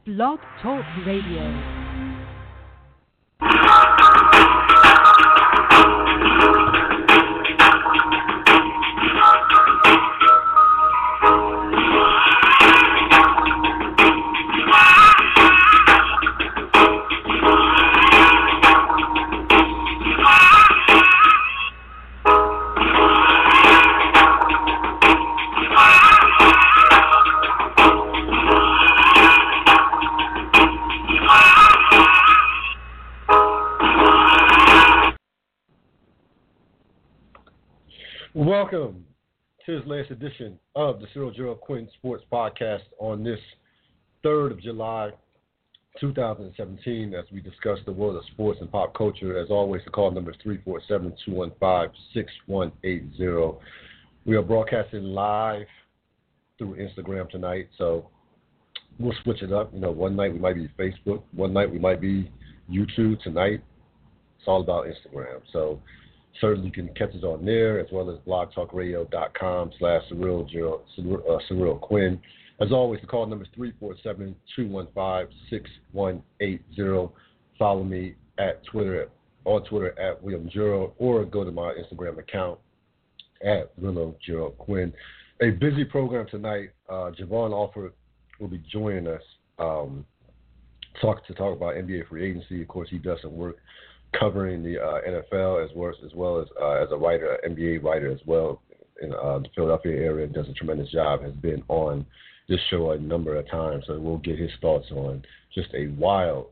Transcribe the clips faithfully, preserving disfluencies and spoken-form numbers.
Blog Talk Radio. Welcome to this latest edition of the Cyril Gerald Quinn Sports Podcast on this third of July, two thousand seventeen, as we discuss the world of sports and pop culture. As always, the call number is three four seven, two one five, six one eight zero. We are broadcasting live through Instagram tonight, so we'll switch it up. You know, one night we might be Facebook, one night we might be YouTube. Tonight, it's all about Instagram. So certainly you can catch us on there, as well as blogtalkradio.com slash Cyril, uh, Cyril Quinn. As always, the call number is three four seven, two one five, six one eight zero. Follow me at Twitter, on Twitter at William Gerald, or go to my Instagram account at Willow Gerald Quinn. A busy program tonight. Uh, Javon Alford will be joining us um, talk, to talk about N B A free agency. Of course, he does some work covering the uh, N F L as well as, as, well as, uh, as a writer, N B A writer as well in uh, the Philadelphia area, does a tremendous job, has been on this show a number of times, so we'll get his thoughts on just a wild,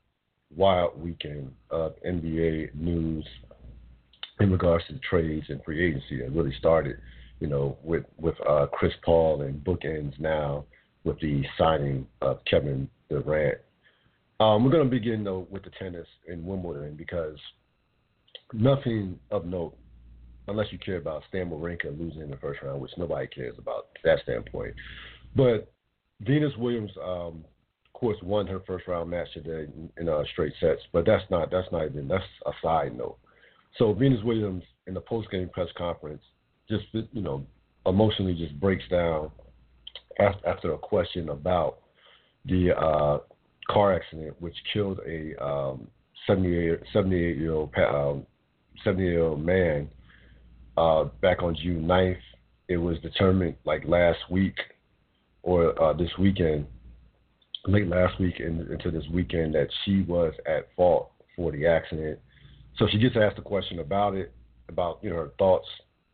wild weekend of N B A news in regards to the trades and free agency. It really started, you know, with, with uh, Chris Paul, and bookends now with the signing of Kevin Durant. Um, we're going to begin, though, with the tennis in Wimbledon, because nothing of note, unless you care about Stan Wawrinka losing in the first round, which nobody cares about that standpoint. But Venus Williams, um, of course, won her first round match today in, in uh, straight sets, but that's not that's not even that's a side note. So Venus Williams, in the post game press conference, just you know emotionally just breaks down after, after a question about the Uh, car accident which killed a um, seventy-eight year old um, seventy year old man uh, back on June ninth. It was determined like last week or uh, this weekend, late last week in, into this weekend, that she was at fault for the accident. So she gets asked a question about it, about you know her thoughts.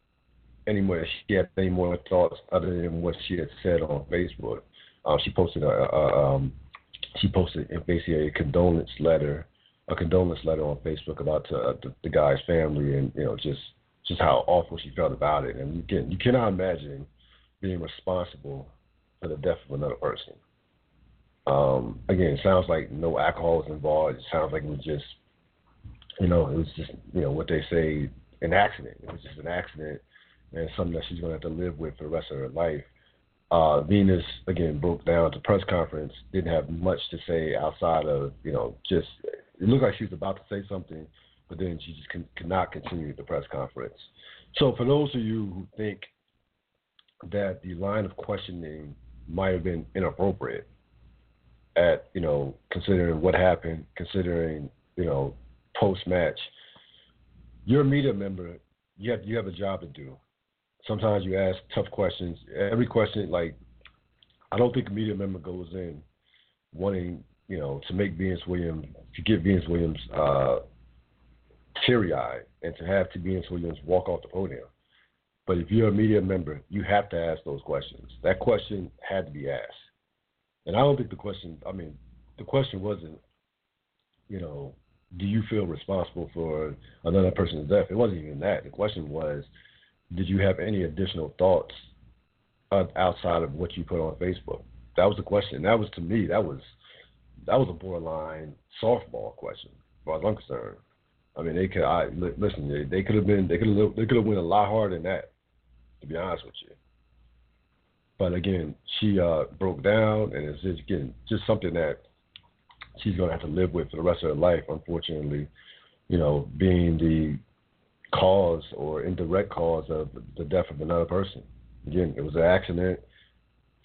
Any more? She had any more thoughts other than what she had said on Facebook. Um, she posted a. a um, She posted basically a condolence letter, a condolence letter on Facebook about uh, the, the guy's family, and you know just just how awful she felt about it. And again, you cannot imagine being responsible for the death of another person. Um, again, it sounds like no alcohol was involved. It sounds like it was just, you know, it was just you know what they say, an accident. It was just an accident, and something that she's going to have to live with for the rest of her life. Uh, Venus, again, broke down at the press conference, didn't have much to say outside of, you know, just, it looked like she was about to say something, but then she just con- could not continue the press conference. So for those of you who think that the line of questioning might have been inappropriate at, you know, considering what happened, considering, you know, post-match, you're a media member, you have, you have a job to do. Sometimes you ask tough questions. Every question, like, I don't think a media member goes in wanting, you know, to make Venus Williams, to get Venus Williams uh, teary-eyed and to have to Venus Williams walk off the podium. But if you're a media member, you have to ask those questions. That question had to be asked. And I don't think the question, I mean, the question wasn't, you know, do you feel responsible for another person's death? It wasn't even that. The question was, did you have any additional thoughts uh, outside of what you put on Facebook? That was the question. That was, to me, that was that was a borderline softball question, as far as I'm concerned. I mean, they could. I listen. They, they could have been. They could have. They could have went a lot harder than that, to be honest with you. But again, she uh, broke down, and it's just again just something that she's going to have to live with for the rest of her life. Unfortunately, you know, being the cause or indirect cause of the death of another person. Again, it was an accident.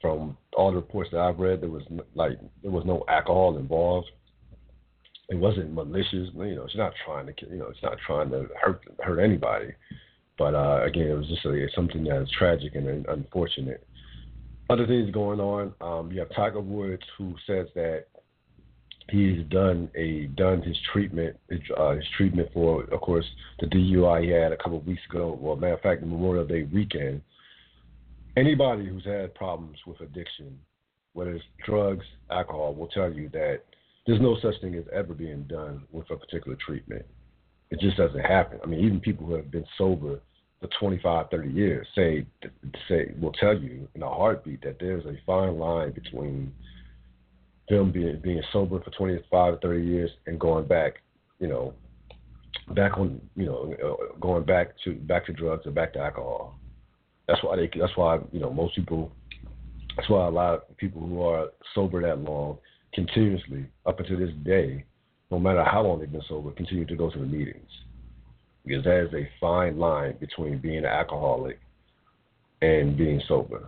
from all the reports that I've read, there was n- like there was no alcohol involved. It wasn't malicious. You know, she's not trying to, you know, it's not trying to hurt hurt anybody. But uh, again, it was just a, something that is tragic and unfortunate. Other things going on. Um, you have Tiger Woods, who says that he's done a done his treatment, his, uh, his treatment for, of course, the D U I he had a couple of weeks ago. Well, matter of fact, the Memorial Day weekend. Anybody who's had problems with addiction, whether it's drugs, alcohol, will tell you that there's no such thing as ever being done with a particular treatment. It just doesn't happen. I mean, even people who have been sober for twenty-five, thirty years say say will tell you in a heartbeat that there's a fine line between them being being sober for twenty-five, thirty years and going back, you know, back on, you know, uh, going back to back to drugs or back to alcohol. That's why they. That's why you know most people. That's why a lot of people who are sober that long continuously up until this day, no matter how long they've been sober, continue to go to the meetings, because there is a fine line between being an alcoholic and being sober,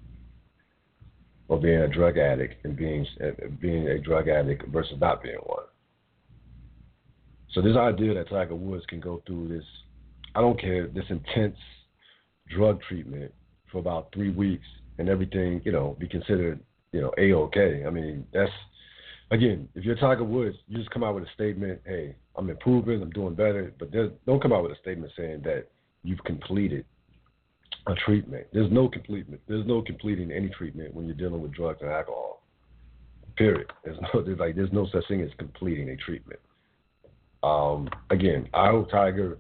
or being a drug addict and being being a drug addict versus not being one. So this idea that Tiger Woods can go through this, I don't care, this intense drug treatment for about three weeks and everything, you know, be considered, you know, A-okay. I mean, that's, again, if you're Tiger Woods, you just come out with a statement, hey, I'm improving, I'm doing better, but don't come out with a statement saying that you've completed a treatment. There's no completement. There's no completing any treatment when you're dealing with drugs and alcohol. Period. There's no, there's like, there's no such thing as completing a treatment. Um, again, I hope Tiger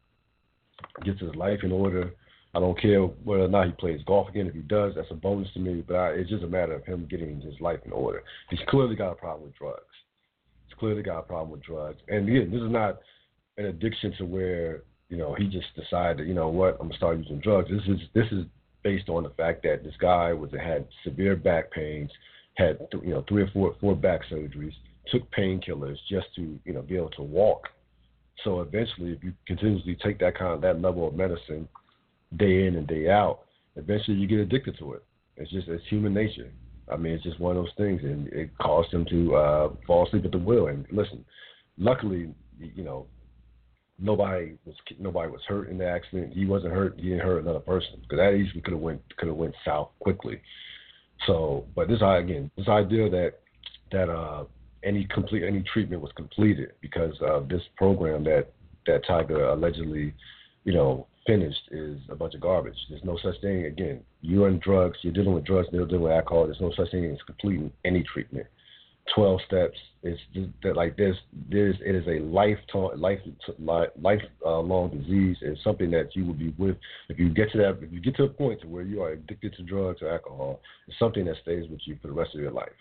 gets his life in order. I don't care whether or not he plays golf again. If he does, that's a bonus to me. But I, it's just a matter of him getting his life in order. He's clearly got a problem with drugs. He's clearly got a problem with drugs. And again, this is not an addiction to where, you know, he just decided, you know what, I'm gonna start using drugs. This is this is based on the fact that this guy was had severe back pains, had you know three or four four back surgeries, took painkillers just to you know be able to walk. So eventually, if you continuously take that kind of that level of medicine day in and day out, eventually you get addicted to it. It's just, it's human nature. I mean, it's just one of those things, and it caused him to uh, fall asleep at the wheel. And listen, luckily, you know, nobody was nobody was hurt in the accident. He wasn't hurt. He didn't hurt another person, because that easily could have went could have went south quickly. So, but this again, this idea that that uh, any complete any treatment was completed because of this program that that Tiger allegedly, you know, finished is a bunch of garbage. There's no such thing. Again, you're in drugs, you're dealing with drugs, they're dealing with alcohol. There's no such thing as completing any treatment. Twelve steps. It's that like there's there's it is a lifetime life life uh, long disease. It's something that you will be with if you get to that if you get to a point to where you are addicted to drugs or alcohol. It's something that stays with you for the rest of your life.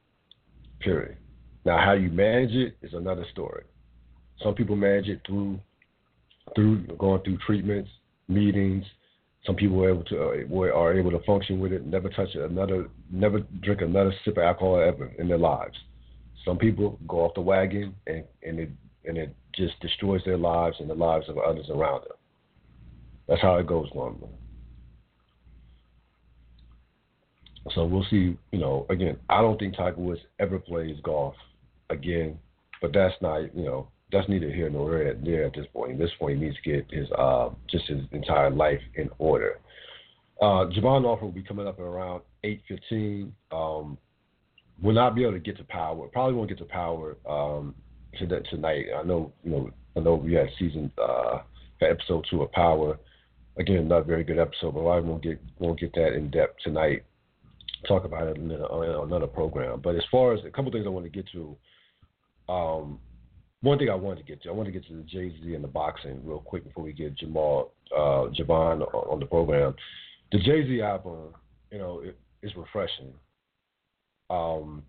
Period. Now, how you manage it is another story. Some people manage it through through going through treatments, meetings. Some people are able to uh, are able to function with it, never touch another, never drink another sip of alcohol ever in their lives. Some people go off the wagon and, and it and it just destroys their lives and the lives of others around them. That's how it goes normally. So we'll see. You know, again, I don't think Tiger Woods ever plays golf again, but that's not, you know. That's neither here nor there at this point. At this point, he needs to get his uh, just his entire life in order. Uh, Javon Offer will be coming up at around eight fifteen. Um, will not be able to get to Power. Probably won't get to Power um, tonight. I know, you know, I know we had season uh, episode two of Power. Again, not a very good episode, but I won't get won't get that in depth tonight. Talk about it in another program. But as far as a couple things I want to get to. Um, One thing I wanted to get to, I want to get to the Jay-Z and the boxing real quick before we get Jamal, uh, Javon on the program. The Jay-Z album, you know, it, it's refreshing. Um,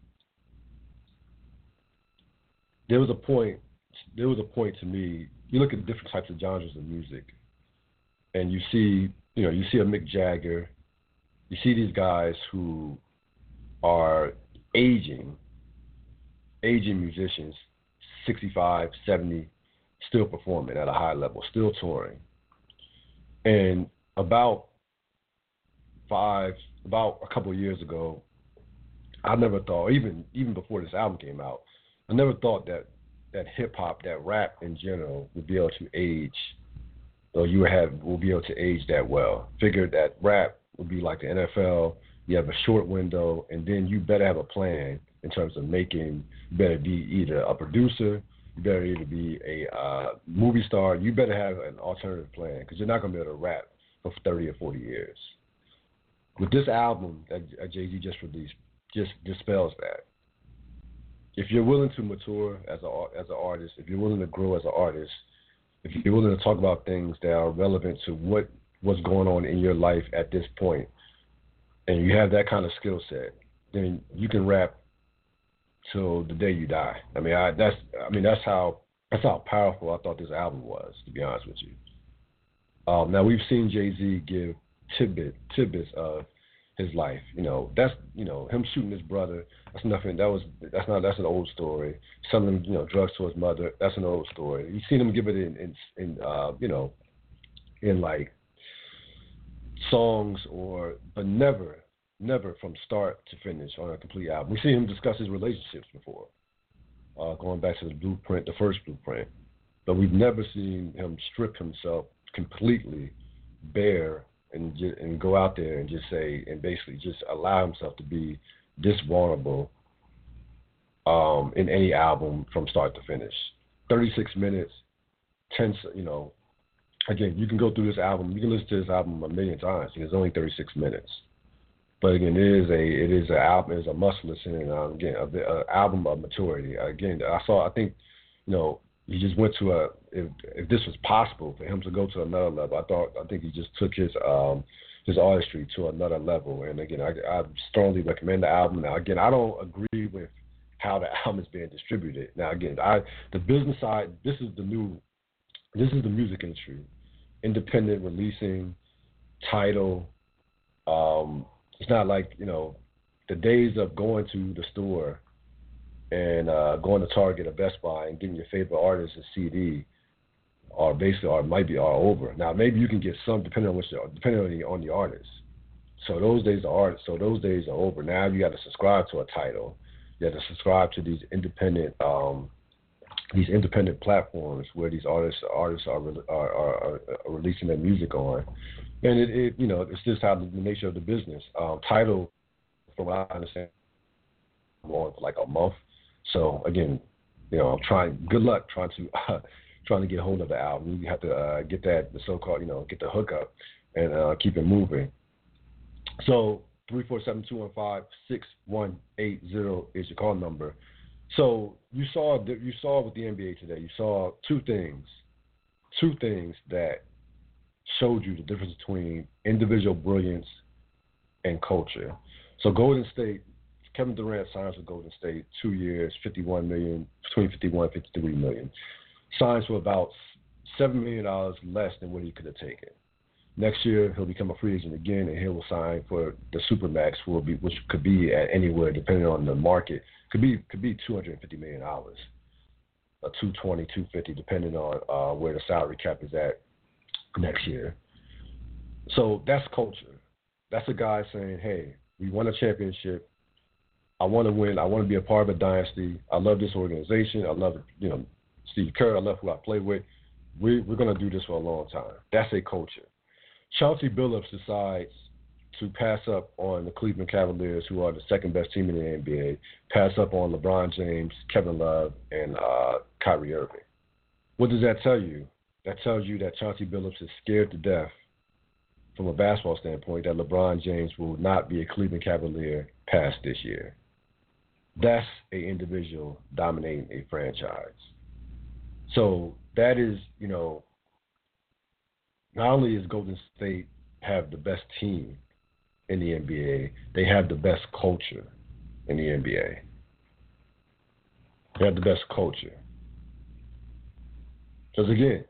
there was a point, there was a point to me, you look at different types of genres of music, and you see, you know, you see a Mick Jagger, you see these guys who are aging, aging musicians, sixty-five, seventy, still performing at a high level, still touring. And about five, about a couple of years ago, I never thought, even even before this album came out, I never thought that that hip hop, that rap in general, would be able to age, or you would have will be able to age that well. Figured that rap would be like the N F L. You have a short window, and then you better have a plan in terms of making. You better be either a producer, you better either be a uh, movie star. You better have an alternative plan because you're not going to be able to rap for thirty or forty years. With this album that Jay-Z just released, just dispels that. If you're willing to mature as a as an artist, if you're willing to grow as an artist, if you're willing to talk about things that are relevant to what what's going on in your life at this point, and you have that kind of skill set, then you can rap till the day you die. I mean, I that's I mean that's how that's how powerful I thought this album was, to be honest with you. Um, now we've seen Jay-Z give tidbit tidbits of his life. You know, that's you know him shooting his brother. That's nothing. That was that's not that's an old story. Selling you know drugs to his mother. That's an old story. You've seen him give it in in, in uh, you know in like songs or but never never from start to finish on a complete album. We've seen him discuss his relationships before, uh, going back to the blueprint, the first blueprint, but we've never seen him strip himself completely bare and just, and go out there and just say and basically just allow himself to be this vulnerable um, in any album from start to finish. thirty-six minutes, ten, you know, again, you can go through this album, you can listen to this album a million times. It's only thirty-six minutes. But again, it is a it is an album, it is a must listen, and um, again, an album of maturity. Again, I saw, I think, you know, he just went to a. If if this was possible for him to go to another level, I thought I think he just took his um his artistry to another level. And again, I, I strongly recommend the album. Now, again, I don't agree with how the album is being distributed. Now, again, I the business side. This is the new. This is the music industry, independent releasing, title. Um, it's not like you know, the days of going to the store and uh, going to Target or Best Buy and getting your favorite artist a C D, are basically or might be all over. Now maybe you can get some depending on which depending on the on the artist. So those days are art. So those days are over. Now you got to subscribe to a title. You have to subscribe to these independent um, these independent platforms where these artists artists are are, are, are releasing their music on. And it, it you know it's just how the, the nature of the business. Um, title, from what I understand, going for like a month. So again, you know, I'm trying. Good luck trying to uh, trying to get hold of the album. You have to uh, get that the so-called, you know, get the hookup and uh, keep it moving. So three four seven two one five six one eight zero is your call number. So you saw you saw with the N B A today. You saw two things, two things that showed you the difference between individual brilliance and culture. So Golden State. Kevin Durant signs with Golden State, two years, fifty-one million dollars, between fifty-one and fifty-three million dollars. Signs for about seven million dollars less than what he could have taken. Next year, he'll become a free agent again, and he will sign for the Supermax, will be, which could be at anywhere, depending on the market. Could be could be two hundred fifty million dollars, uh, two twenty, two fifty, depending on uh, where the salary cap is at next year. So that's culture. That's a guy saying, hey, we won a championship. I want to win. I want to be a part of a dynasty. I love this organization. I love, you know, Steve Kerr. I love who I play with. We, we're going to do this for a long time. That's a culture. Chauncey Billups decides to pass up on the Cleveland Cavaliers, who are the second best team in the N B A, pass up on LeBron James, Kevin Love, and uh, Kyrie Irving. What does that tell you? That tells you that Chauncey Billups is scared to death, from a basketball standpoint, that LeBron James will not be a Cleveland Cavalier past this year. That's an individual dominating a franchise. So that is, you know, not only is Golden State have the best team in the N B A, they have the best culture in the N B A. They have the best culture. Because again,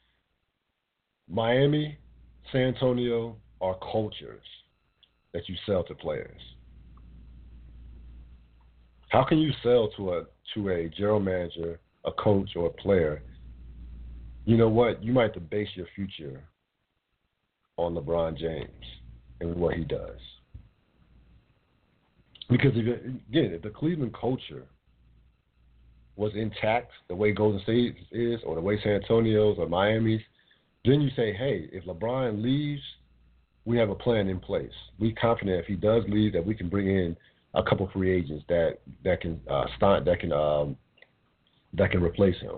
Miami, San Antonio are cultures that you sell to players. How can you sell to a to a general manager, a coach, or a player? You know what? You might have to base your future on LeBron James and what he does. Because if, again, if the Cleveland culture was intact the way Golden State is, or the way San Antonio's or Miami's, then you say, hey, if LeBron leaves, we have a plan in place. We confident if he does leave that we can bring in a couple free agents that that can uh, start that can um, that can replace him.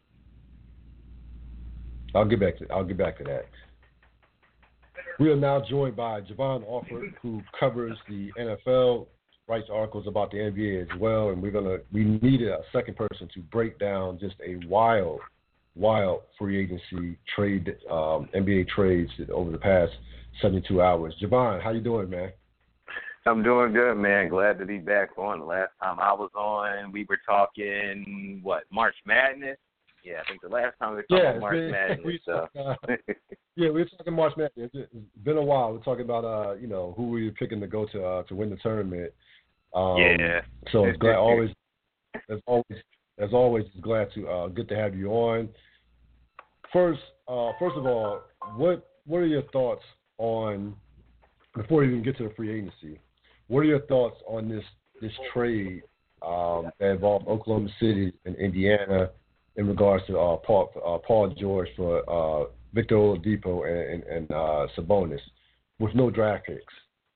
I'll get back to I'll get back to that. We are now joined by Javon Alford, who covers the N F L, writes articles about the N B A as well, and we're gonna we needed a second person to break down just a wild, wild free agency trade, um, N B A trades over the past seventy-two hours. Javon, how you doing, man? I'm doing good, man. Glad to be back on. The last time I was on, we were talking, what, March Madness? Yeah, I think the last time we were talking yeah, about March been, Madness. we so. uh, yeah, we were talking March Madness. It's been a while. We're talking about, uh, you know, who we were picking to go to uh, to win the tournament. Um, yeah. So it's glad always, as always, as always, it's glad to uh, good to have you on. First, uh, first of all, what what are your thoughts on, before we even get to the free agency, what are your thoughts on this this trade um, that involved Oklahoma City and Indiana in regards to uh, Paul uh, Paul George for uh, Victor Oladipo and, and, and uh, Sabonis with no draft picks?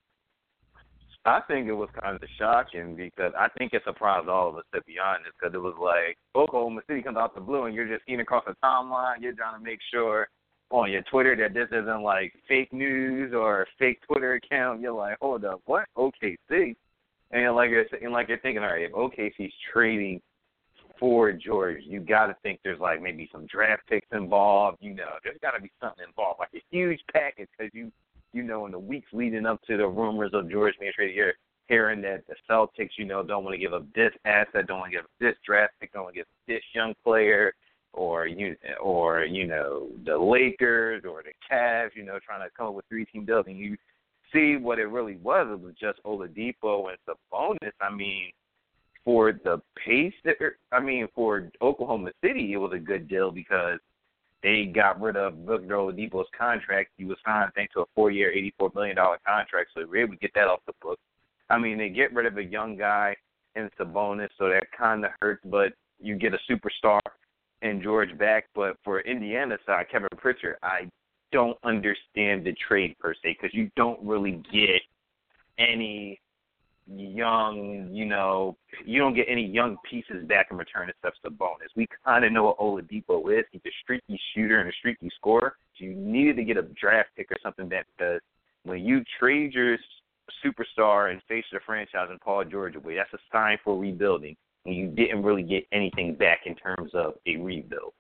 I think it was kind of shocking because I think it surprised all of us, to be honest, because it was like Oklahoma City comes out the blue and you're just seeing across the timeline. You're trying to make sure on your Twitter that this isn't like fake news or a fake Twitter account. You're like, hold up, what? O K C? And you're like, you're, and like you're thinking, all right, if O K C's trading for George, you got to think there's like maybe some draft picks involved. You know, there's got to be something involved, like a huge package, because you, you know, in the weeks leading up to the rumors of George being traded, you're hearing that the Celtics, you know, don't want to give up this asset, don't want to give up this draft pick, don't want to give up this young player, or you, or you know, the Lakers or the Cavs, you know, trying to come up with three-team deals, and you see what it really was. It was just Oladipo and Sabonis. I mean, for the pace that, I mean, for Oklahoma City, it was a good deal because they got rid of Victor Oladipo's contract. He was signed, I think, to a four-year, eighty-four million dollars contract, so they were able to get that off the books. I mean, they get rid of a young guy in Sabonis, so that kind of hurts, but you get a superstar in George back. But for Indiana's side, Kevin Pritchard, I don't understand the trade per se, because you don't really get any young, you know, you don't get any young pieces back in return except Sabonis. We kind of know what Oladipo is. He's a streaky shooter and a streaky scorer. So you needed to get a draft pick or something back, because when you trade your superstar and face the franchise and Paul George away, that's a sign for rebuilding, and you didn't really get anything back in terms of a rebuild.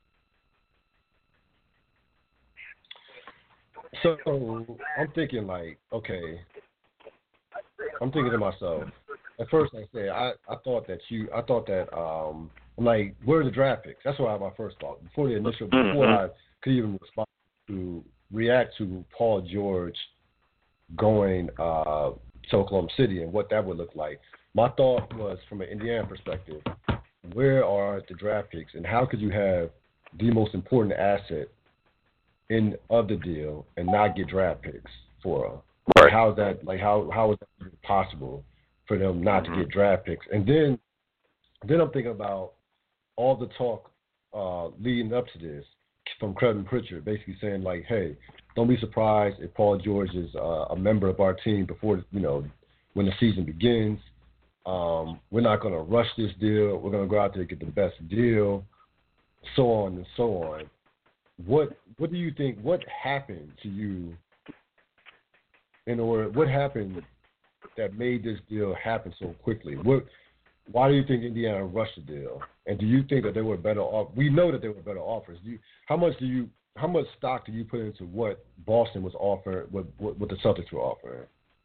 So I'm thinking like, okay, I'm thinking to myself. At first, I said I, I thought that you, I thought that um, I'm like, where are the draft picks? That's what I my first thought before the initial, before mm-hmm. I could even respond to react to Paul George going uh, to Oklahoma City and what that would look like. My thought was, from an Indiana perspective, where are the draft picks, and how could you have the most important asset in of the deal and not get draft picks for them? Right. Like, how is that like how how is that possible for them not mm-hmm. to get draft picks? And then then I'm thinking about all the talk uh, leading up to this from Kevin Pritchard, basically saying like, hey, don't be surprised if Paul George is uh, a member of our team before, you know, when the season begins. Um, we're not going to rush this deal. We're going to go out there and get the best deal, so on and so on. What what do you think? What happened to you? In order, what happened that made this deal happen so quickly? What? Why do you think Indiana rushed the deal? And do you think that there were better offers? We know that there were better offers. Do you, how much do you? How much stock do you put into what Boston was offering, what what, what the Celtics were offering?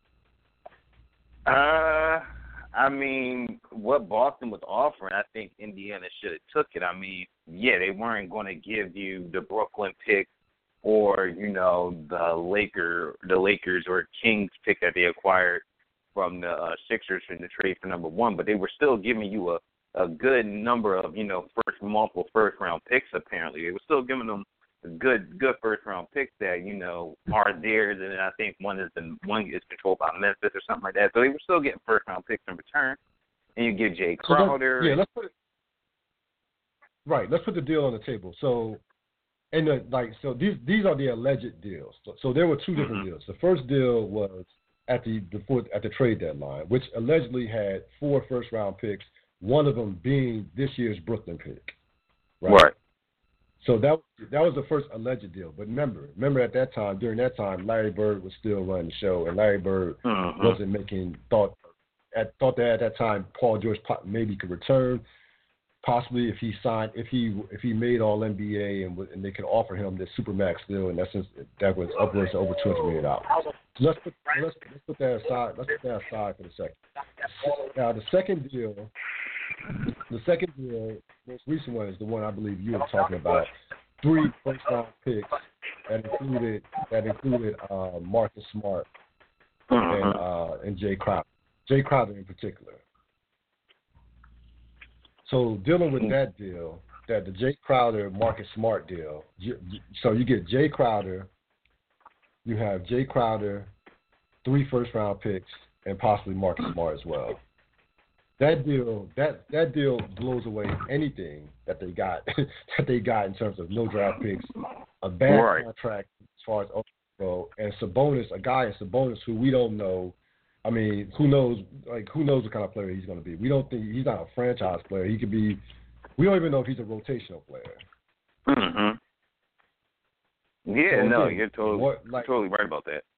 Uh, I mean, what Boston was offering, I think Indiana should have took it. I mean, yeah, they weren't going to give you the Brooklyn pick, or, you know, the Laker, the Lakers or Kings pick that they acquired from the uh, Sixers in the trade for number one, but they were still giving you a, a good number of, you know, first multiple first round picks. Apparently, they were still giving them good good first round picks that you know are theirs, and I think one is been one is controlled by Memphis or something like that. So they were still getting first round picks in return, and you get Jay Crowder. So yeah, let's put it right. Let's put the deal on the table. So, and the, like so these these are the alleged deals. So, so there were two different mm-hmm. deals. The first deal was at the before at the trade deadline, which allegedly had four first round picks, one of them being this year's Brooklyn pick. Right. right. So that that was the first alleged deal. But remember, remember at that time, during that time, Larry Bird was still running the show, and Larry Bird mm-hmm. wasn't making thought at thought that at that time Paul George maybe could return, possibly if he signed if he if he made All N B A and and they could offer him this supermax deal, and that's that was upwards to over two hundred million dollars. So let's put let's let's put that aside. Let's put that aside for a second. Now the second deal. The second deal, most recent one, is the one I believe you were talking about. Three first round picks that included that included uh, Marcus Smart and uh, and Jay Crowder. Jay Crowder in particular. So dealing with that deal, that the Jay Crowder Marcus Smart deal. You, so you get Jay Crowder, you have Jay Crowder, three first round picks, and possibly Marcus Smart as well. That deal, that, that deal blows away anything that they got that they got in terms of no draft picks, a bad right. contract as far as go, and Sabonis, a guy in Sabonis who we don't know. I mean, who knows? Like, who knows what kind of player he's going to be? We don't think he's not a franchise player. He could be. We don't even know if he's a rotational player. Mhm. Yeah, so no, again, you're totally what, like, totally right about that.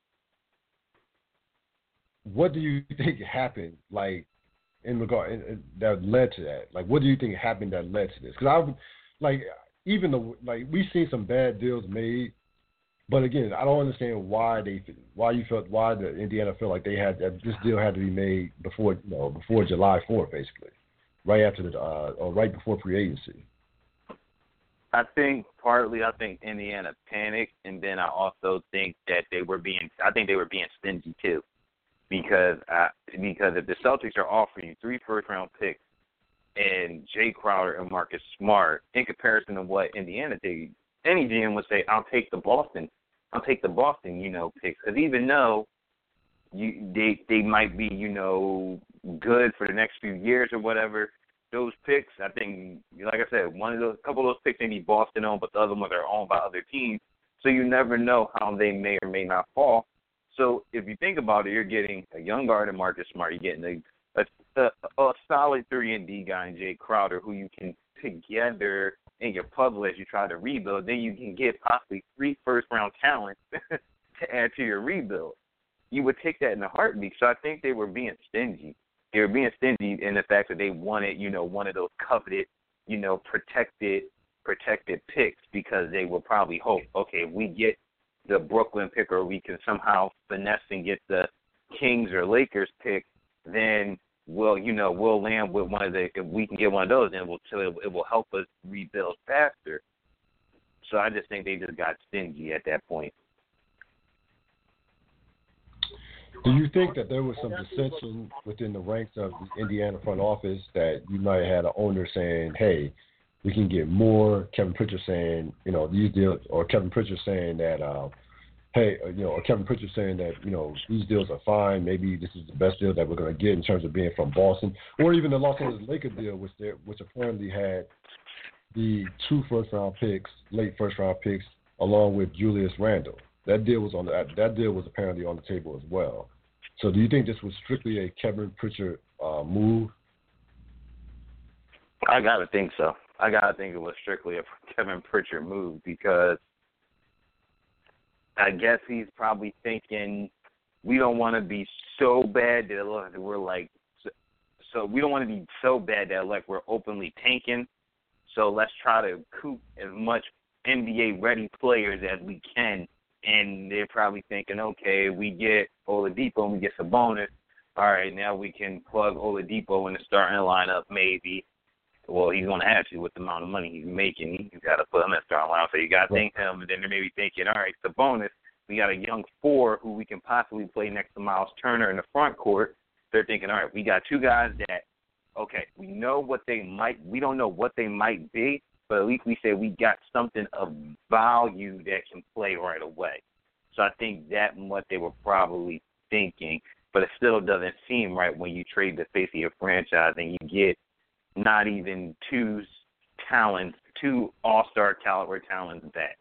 What do you think happened? Like. In regard in, in, that led to that, like, what do you think happened that led to this? Because I, like, even the like we've seen some bad deals made, but again, I don't understand why they why you felt why the Indiana felt like they had that this deal had to be made before you know before July fourth, basically, right after the uh, or right before free agency. I think partly I think Indiana panicked, and then I also think that they were being I think they were being stingy too. Because I, because if the Celtics are offering you three first-round picks and Jay Crowder and Marcus Smart, in comparison to what Indiana did, any G M would say, "I'll take the Boston, I'll take the Boston, you know, picks." Because even though you they they might be, you know, good for the next few years or whatever, those picks, I think, like I said, one of those, a couple of those picks may be Boston owned, but the other ones are owned by other teams. So you never know how they may or may not fall. So if you think about it, you're getting a young guard in Marcus Smart. You're getting a, a, a, a solid three and D guy in Jay Crowder who you can together in your puzzle as you try to rebuild. Then you can get possibly three first-round talents to add to your rebuild. You would take that in a heartbeat. So I think they were being stingy. They were being stingy in the fact that they wanted, you know, one of those coveted, you know, protected, protected picks because they will probably hope, okay, if we get the Brooklyn pick or we can somehow finesse and get the Kings or Lakers pick, then we'll, you know, we'll land with one of the, if we can get one of those, then we'll, so it, it will help us rebuild faster. So I just think they just got stingy at that point. Do you think that there was some dissension within the ranks of the Indiana front office that you might have had an owner saying, hey, we can get more, Kevin Pritchard saying, you know, these deals, or Kevin Pritchard saying that, uh, hey, you know, or Kevin Pritchard saying that, you know, these deals are fine, maybe this is the best deal that we're going to get in terms of being from Boston, or even the Los Angeles Lakers deal, which there, which apparently had the two first-round picks, late first-round picks, along with Julius Randle. That deal was on the, that deal was apparently on the table as well. So do you think this was strictly a Kevin Pritchard uh, move? I gotta think so. I gotta think it was strictly a Kevin Pritchard move because I guess he's probably thinking we don't want to be so bad that we're like, so we don't want to be so bad that like we're openly tanking. So let's try to coop as much N B A ready players as we can. And they're probably thinking, okay, we get Oladipo and we get Sabonis. All right, now we can plug Oladipo in the starting lineup maybe. Well, he's going to have to with the amount of money he's making. He's got to put him in the starting lineup. So you got to think him. And then they may be thinking, all right, Sabonis, we got a young four who we can possibly play next to Miles Turner in the front court. They're thinking, all right, we got two guys that, okay, we know what they might, we don't know what they might be, but at least we say we got something of value that can play right away. So I think that's what they were probably thinking, but it still doesn't seem right when you trade the face of your franchise and you get not even two talents, two all-star caliber talents back.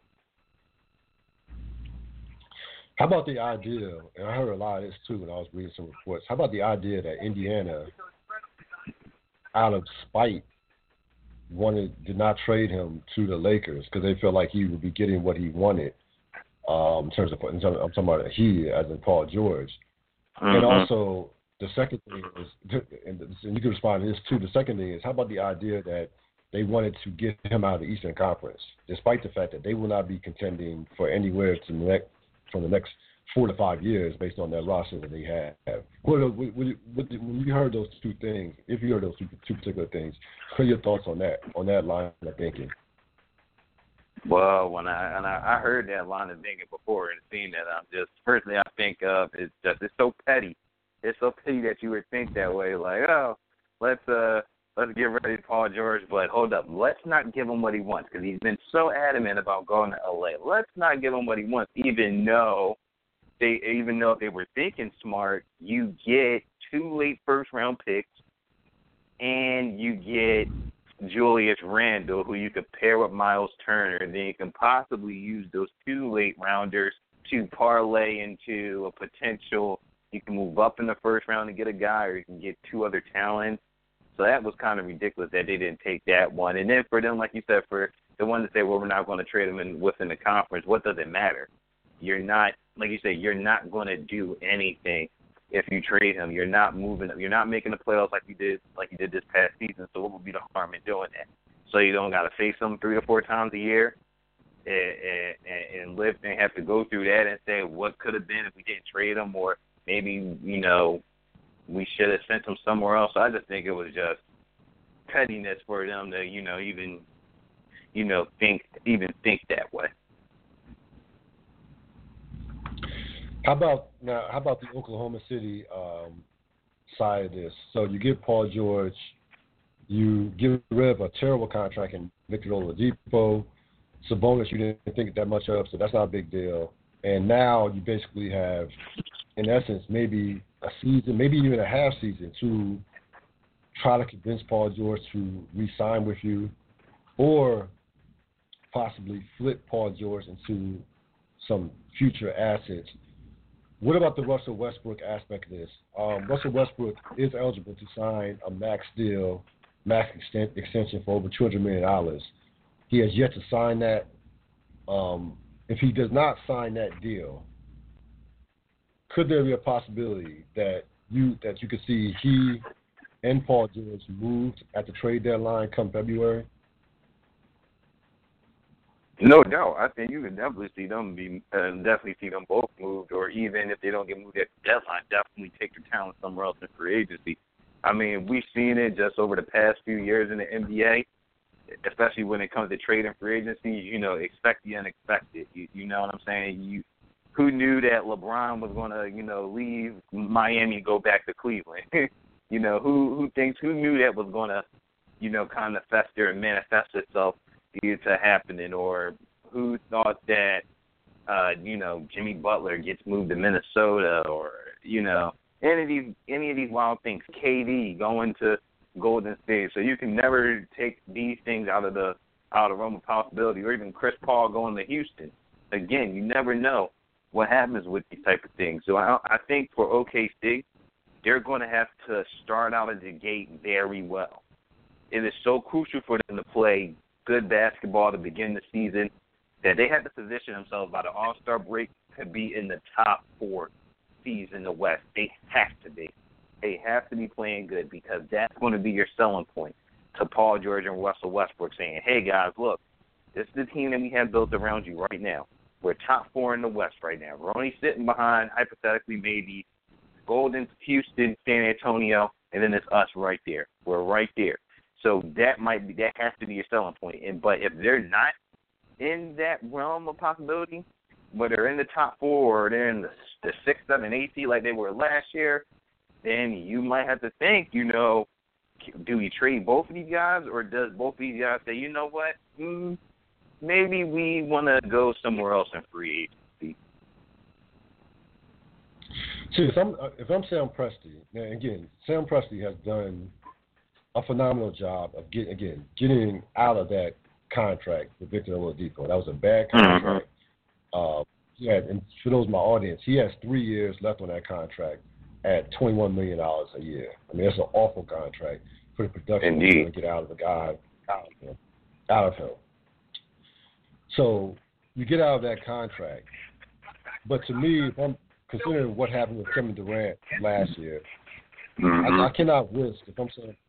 How about the idea, and I heard a lot of this too when I was reading some reports, how about the idea that Indiana, out of spite, wanted did not trade him to the Lakers because they felt like he would be getting what he wanted um, in terms of, in terms of I'm talking about he as in Paul George. Mm-hmm. And also, the second thing is, and you can respond to this too, the second thing is, how about the idea that they wanted to get him out of the Eastern Conference, despite the fact that they will not be contending for anywhere to the next, from the next four to five years based on that roster that they have. What, what, what, what, when you heard those two things, if you heard those two, two particular things, what are your thoughts on that, on that line of thinking? Well, when I and I, I heard that line of thinking before and seen that, I'm just, first thing I think of is just, it's so petty. It's so petty that you would think that way, like, oh, let's uh, let's get ready to Paul George, but hold up, let's not give him what he wants because he's been so adamant about going to L A. Let's not give him what he wants, even though they, even though if they were thinking smart, you get two late first round picks, and you get Julius Randle, who you could pair with Miles Turner, and then you can possibly use those two late rounders to parlay into a potential. You can move up in the first round and get a guy, or you can get two other talents. So that was kind of ridiculous that they didn't take that one. And then for them, like you said, for the one to say, well, we're not going to trade him in, within the conference, what does it matter? You're not, like you said, you're not going to do anything if you trade him. You're not moving. You're not making the playoffs like you did, like you did this past season. So what would be the harm in doing that? So you don't got to face him three or four times a year, and, and, and live and have to go through that and say what could have been if we didn't trade him, or maybe, you know, we should have sent him somewhere else. So I just think it was just pettiness for them to, you know, even, you know, think, even think that way. How about now? How about the Oklahoma City um, side of this? So you get Paul George, you give rid of a terrible contract in Victor Oladipo, Sabonis you didn't think that much of, so that's not a big deal. And now you basically have, in essence, maybe a season, maybe even a half season to try to convince Paul George to re-sign with you, or possibly flip Paul George into some future assets. What about the Russell Westbrook aspect of this? Um, Russell Westbrook is eligible to sign a max deal, max extent, extension for over two hundred million dollars. He has yet to sign that. Um, if he does not sign that deal, could there be a possibility that you that you could see he and Paul George moved at the trade deadline come February? No doubt. I think you can definitely see them be, uh, definitely see them both moved, or even if they don't get moved at the deadline, definitely take their talent somewhere else in free agency. I mean, we've seen it just over the past few years in the N B A, especially when it comes to trade and free agency. You know, expect the unexpected. You, you know what I'm saying? You, who knew that LeBron was going to, you know, leave Miami, go back to Cleveland? you know, who who thinks who knew that was going to, you know, kind of fester and manifest itself to happening, or who thought that, uh, you know, Jimmy Butler gets moved to Minnesota, or, you know, any of these any of these wild things, K D going to Golden State. So you can never take these things out of the out of the realm of possibility, or even Chris Paul going to Houston. Again, you never know what happens with these type of things. So I, I think for O K C, they're going to have to start out of the gate very well. It is so crucial for them to play good basketball to begin the season that they have to position themselves by the All-Star break to be in the top four seeds in the West. They have to be. They have to be playing good, because that's going to be your selling point to Paul George and Russell Westbrook, saying, hey, guys, look, this is the team that we have built around you right now. We're top four in the West right now. We're only sitting behind, hypothetically, maybe Golden, Houston, San Antonio, and then it's us right there. We're right there. So that might be that has to be your selling point. And but if they're not in that realm of possibility, whether they're in the top four or they're in the, the six, seven, eight seed like they were last year, then you might have to think, you know, do we trade both of these guys, or does both of these guys say, you know what, mm, maybe we want to go somewhere else in free agency? See, if I'm, if I'm Sam Presti, now again, Sam Presti has done a phenomenal job of getting again getting out of that contract with Victor Oladipo. That was a bad contract. Mm-hmm. Uh, yeah, and for those in my audience, he has three years left on that contract at twenty-one million dollars a year. I mean, that's an awful contract for the production he's going to get out of the guy, out of him. Out of him. So you get out of that contract. But to me, if I'm considering what happened with Kevin Durant last year, mm-hmm. I, I cannot risk, if I'm saying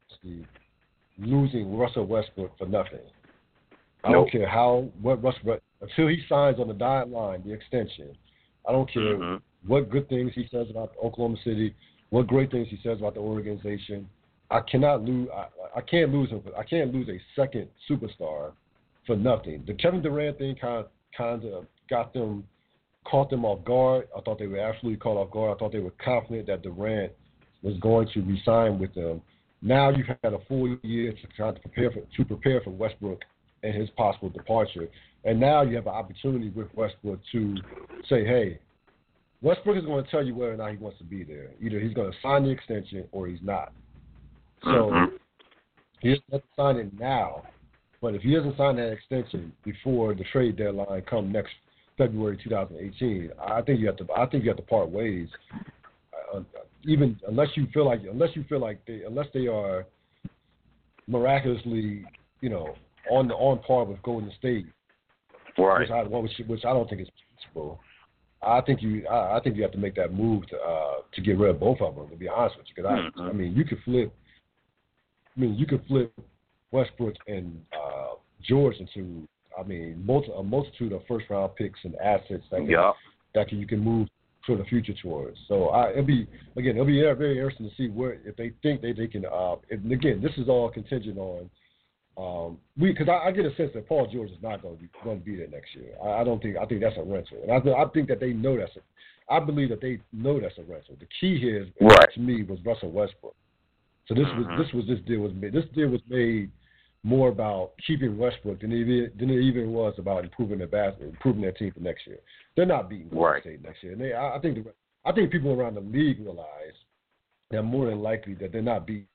losing Russell Westbrook for nothing. I nope. don't care how what Russell until he signs on the dotted line, the extension. I don't care mm-hmm. what good things he says about Oklahoma City, what great things he says about the organization. I cannot lose. I, I can't lose him. I can't lose a second superstar for nothing. The Kevin Durant thing kind of kind of got them, caught them off guard. I thought they were absolutely caught off guard. I thought they were confident that Durant was going to re-sign with them. Now you've had a full year to try to prepare for to prepare for Westbrook and his possible departure, and now you have an opportunity with Westbrook to say, "Hey, Westbrook is going to tell you whether or not he wants to be there. Either he's going to sign the extension or he's not." So mm-hmm. he doesn't have to sign it now, but if he doesn't sign that extension before the trade deadline come next February two thousand eighteen, I think you have to. I think you have to part ways. Uh, even unless you feel like unless you feel like they unless they are miraculously, you know, on the on par with Golden State, right? Which I, which, which I don't think is possible. I think you I, I think you have to make that move to uh, to get rid of both of them. To be honest with you, because mm-hmm. I, I mean you could flip. I mean you could flip Westbrook and uh, George into I mean multi, a multitude of first round picks and assets that can, yep. that can, you can move for the future towards. So I, it'll be again, it'll be very interesting to see where if they think they they can. Uh, if, again, this is all contingent on um, we because I, I get a sense that Paul George is not going to be going to be there next year. I, I don't think I think that's a rental, and I, I think that they know that's a. I believe that they know that's a rental. The key here, is, right. to me, was Russell Westbrook. So this mm-hmm. was this was this deal was made. This deal was made more about keeping Westbrook than it, than it even was about improving their basketball, improving their team for next year. They're not beating Golden right. State next year. And they, I, I think the, I think people around the league realize that more than likely that they're not beating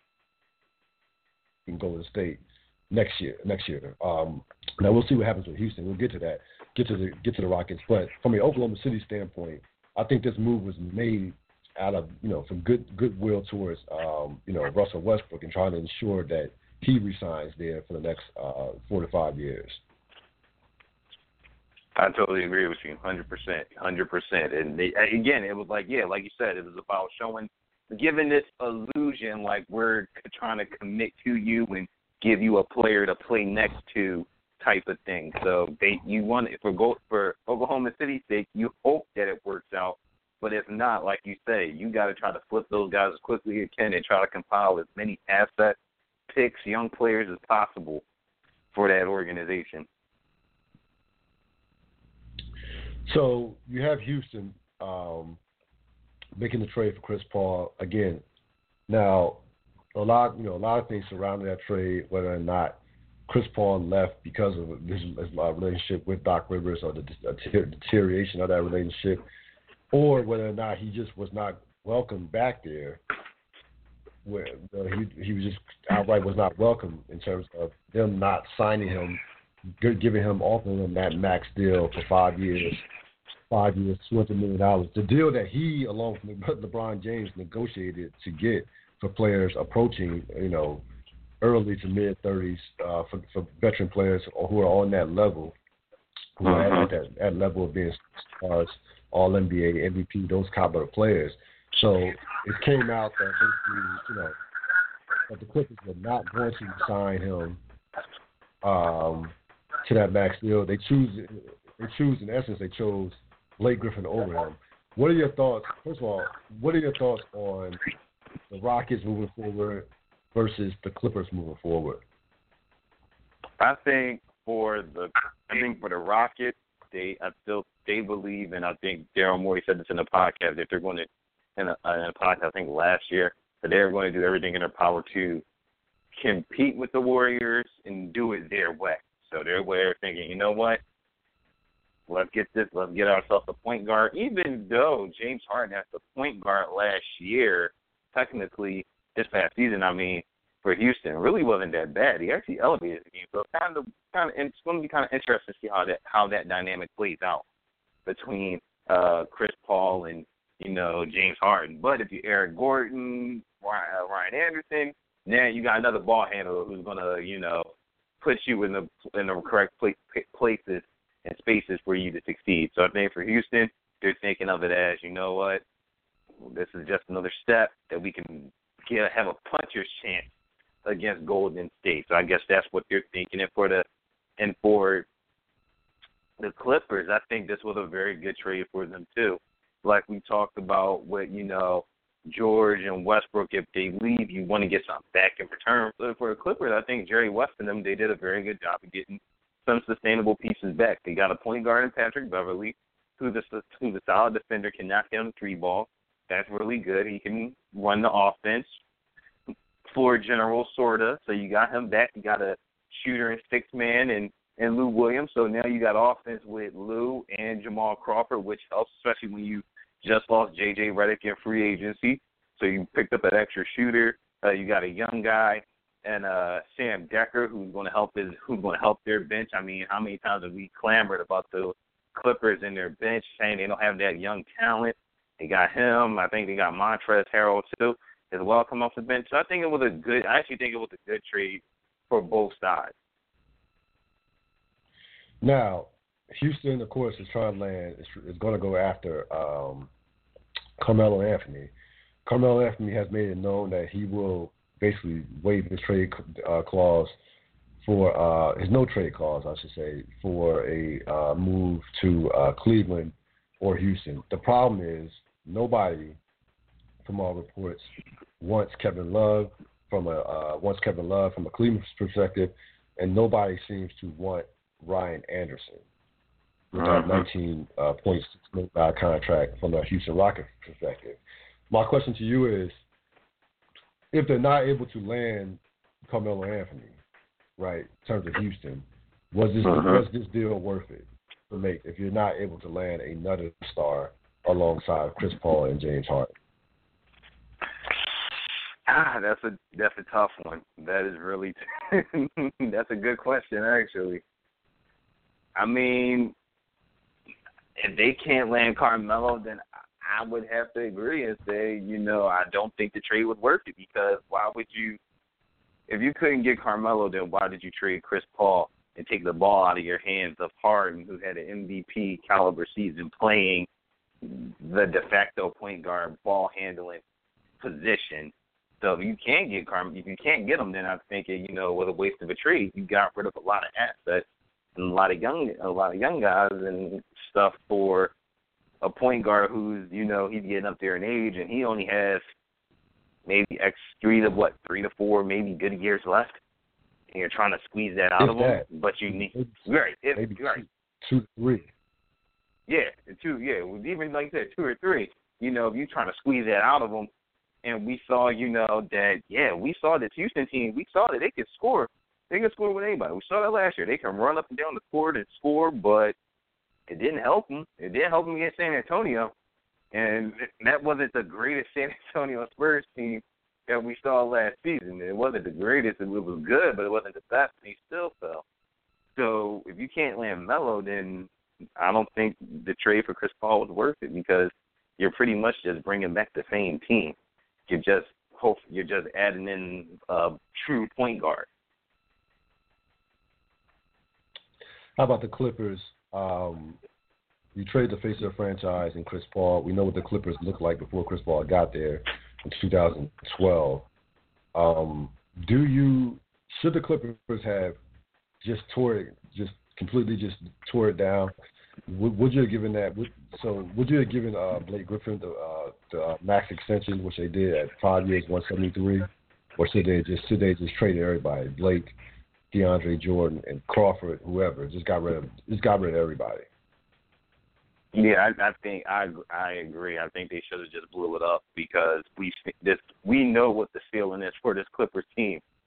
Golden State next year. Next year. Um, now we'll see what happens with Houston. We'll get to that. Get to the get to the Rockets. But from an Oklahoma City standpoint, I think this move was made out of you know from good goodwill towards um, you know Russell Westbrook and trying to ensure that he resigns there for the next uh, four to five years. I totally agree with you, one hundred percent, one hundred percent. And they, again, it was like, yeah, like you said, it was about showing, giving this illusion like we're trying to commit to you and give you a player to play next to type of thing. So they, you want, for, go, for Oklahoma City's sake, you hope that it works out. But if not, like you say, you got to try to flip those guys as quickly as you can and try to compile as many assets, picks, young players as possible for that organization. So you have Houston um, making the trade for Chris Paul again. Now, a lot, you know, a lot of things surrounding that trade, whether or not Chris Paul left because of his, his relationship with Doc Rivers or the deterioration of that relationship, or whether or not he just was not welcomed back there. Where uh, he he was just outright was not welcome in terms of them not signing him, giving him offering him that max deal for five years, five years, two hundred million dollars. The deal that he, along with LeBron James, negotiated to get for players approaching, you know, early to mid thirties, uh, for for veteran players who are on that level, who are uh-huh. at that at level of being stars, All N B A, M V P, those caliber of players. So it came out that basically, you know, that the Clippers were not going to sign him um, to that max deal. They choose, they choose in essence, they chose Blake Griffin over him. What are your thoughts? First of all, what are your thoughts on the Rockets moving forward versus the Clippers moving forward? I think for the, I think for the Rockets, they, I still, they believe, and I think Daryl Morey said this in the podcast, that they're going to. In a, in a podcast, I think last year, that they're going to do everything in their power to compete with the Warriors and do it their way. So their way of thinking, you know what? Let's get this. Let's get ourselves a point guard. Even though James Harden as the point guard last year, technically this past season, I mean, for Houston, really wasn't that bad. He actually elevated the game. So kind of, kind of, it's going to be kind of interesting to see how that how that dynamic plays out between uh, Chris Paul and you know James Harden. But if you're Eric Gordon, Ryan, Ryan Anderson, now you got another ball handler who's going to you know put you in the in the correct place, places and spaces for you to succeed. So I think for Houston, they're thinking of it as, you know what, this is just another step that we can get have a puncher's chance against Golden State. So I guess that's what they're thinking. And for the and for the Clippers, I think this was a very good trade for them too. Like we talked about with, you know, George and Westbrook, if they leave, you want to get something back in return. So for the Clippers, I think Jerry West and them, they did a very good job of getting some sustainable pieces back. They got a point guard in Patrick Beverly, who's a, who's a solid defender, can knock down the three ball. That's really good. He can run the offense. Floor general, sort of. So you got him back. You got a shooter and six man and, and Lou Williams. So now you got offense with Lou and Jamal Crawford, which helps, especially when you just lost J J Redick in free agency. So you picked up an extra shooter. Uh, you got a young guy and uh, Sam Decker, who's going to help his, who's going to help their bench. I mean, how many times have we clamored about the Clippers and their bench, saying they don't have that young talent? They got him. I think they got Montrezl Harrell too, as well, come off the bench. So I think it was a good. I actually think it was a good trade for both sides. Now, Houston, of course, is trying to land. Is, is going to go after um, Carmelo Anthony. Carmelo Anthony has made it known that he will basically waive his trade uh, clause for uh, his no trade clause, I should say, for a uh, move to uh, Cleveland or Houston. The problem is nobody, from all reports, wants Kevin Love from a uh, wants Kevin Love from a Cleveland perspective, and nobody seems to want Ryan Anderson with that uh-huh. nineteen point six million dollars contract from a Houston Rockets perspective. My question to you is, if they're not able to land Carmelo Anthony, right, in terms of Houston, was this uh-huh. was this deal worth it to make if you're not able to land another star alongside Chris Paul and James Harden? Ah, that's a that's a tough one. That is really that's a good question, actually. I mean, if they can't land Carmelo, then I would have to agree and say, you know, I don't think the trade was worth it, because why would you, if you couldn't get Carmelo, then why did you trade Chris Paul and take the ball out of your hands of Harden, who had an M V P caliber season playing the de facto point guard ball handling position? So if you can't get Carm, if you can't get him, then I'm thinking, you know, it was a waste of a trade. You got rid of a lot of assets and a lot of young, a lot of young guys and stuff for a point guard who's, you know, he's getting up there in age, and he only has maybe X three to what three to four maybe good years left, and you're trying to squeeze that out If of that. him. But you need Maybe, right, if, maybe right, two, two, three. yeah, two, yeah, even like you said, two or three. You know, if you're trying to squeeze that out of them. And we saw, you know, that, yeah, we saw this Houston team, we saw that they could score. They could score with anybody. We saw that last year. They can run up and down the court and score, but it didn't help them. It didn't help them against San Antonio. And that wasn't the greatest San Antonio Spurs team that we saw last season. It wasn't the greatest. It was good, but it wasn't the best, and he still fell. So if you can't land Melo, then I don't think the trade for Chris Paul was worth it, because you're pretty much just bringing back the same team. You're just hope you're just adding in a true point guard. How about the Clippers? Um, you trade the face of the franchise in Chris Paul. We know what the Clippers looked like before Chris Paul got there in two thousand twelve. Um, do you should the Clippers have just tore it, just completely just tore it down? Would, would you have given that? Would, so would you have given uh, Blake Griffin the, uh, the uh, max extension, which they did at five years, one seventy-three, or should they just should they just trade everybody? Blake, DeAndre Jordan, and Crawford, whoever, just got rid of just got rid of everybody. Yeah, I, I think I I agree. I think they should have just blew it up, because we this we know what the ceiling is for this Clippers team. They're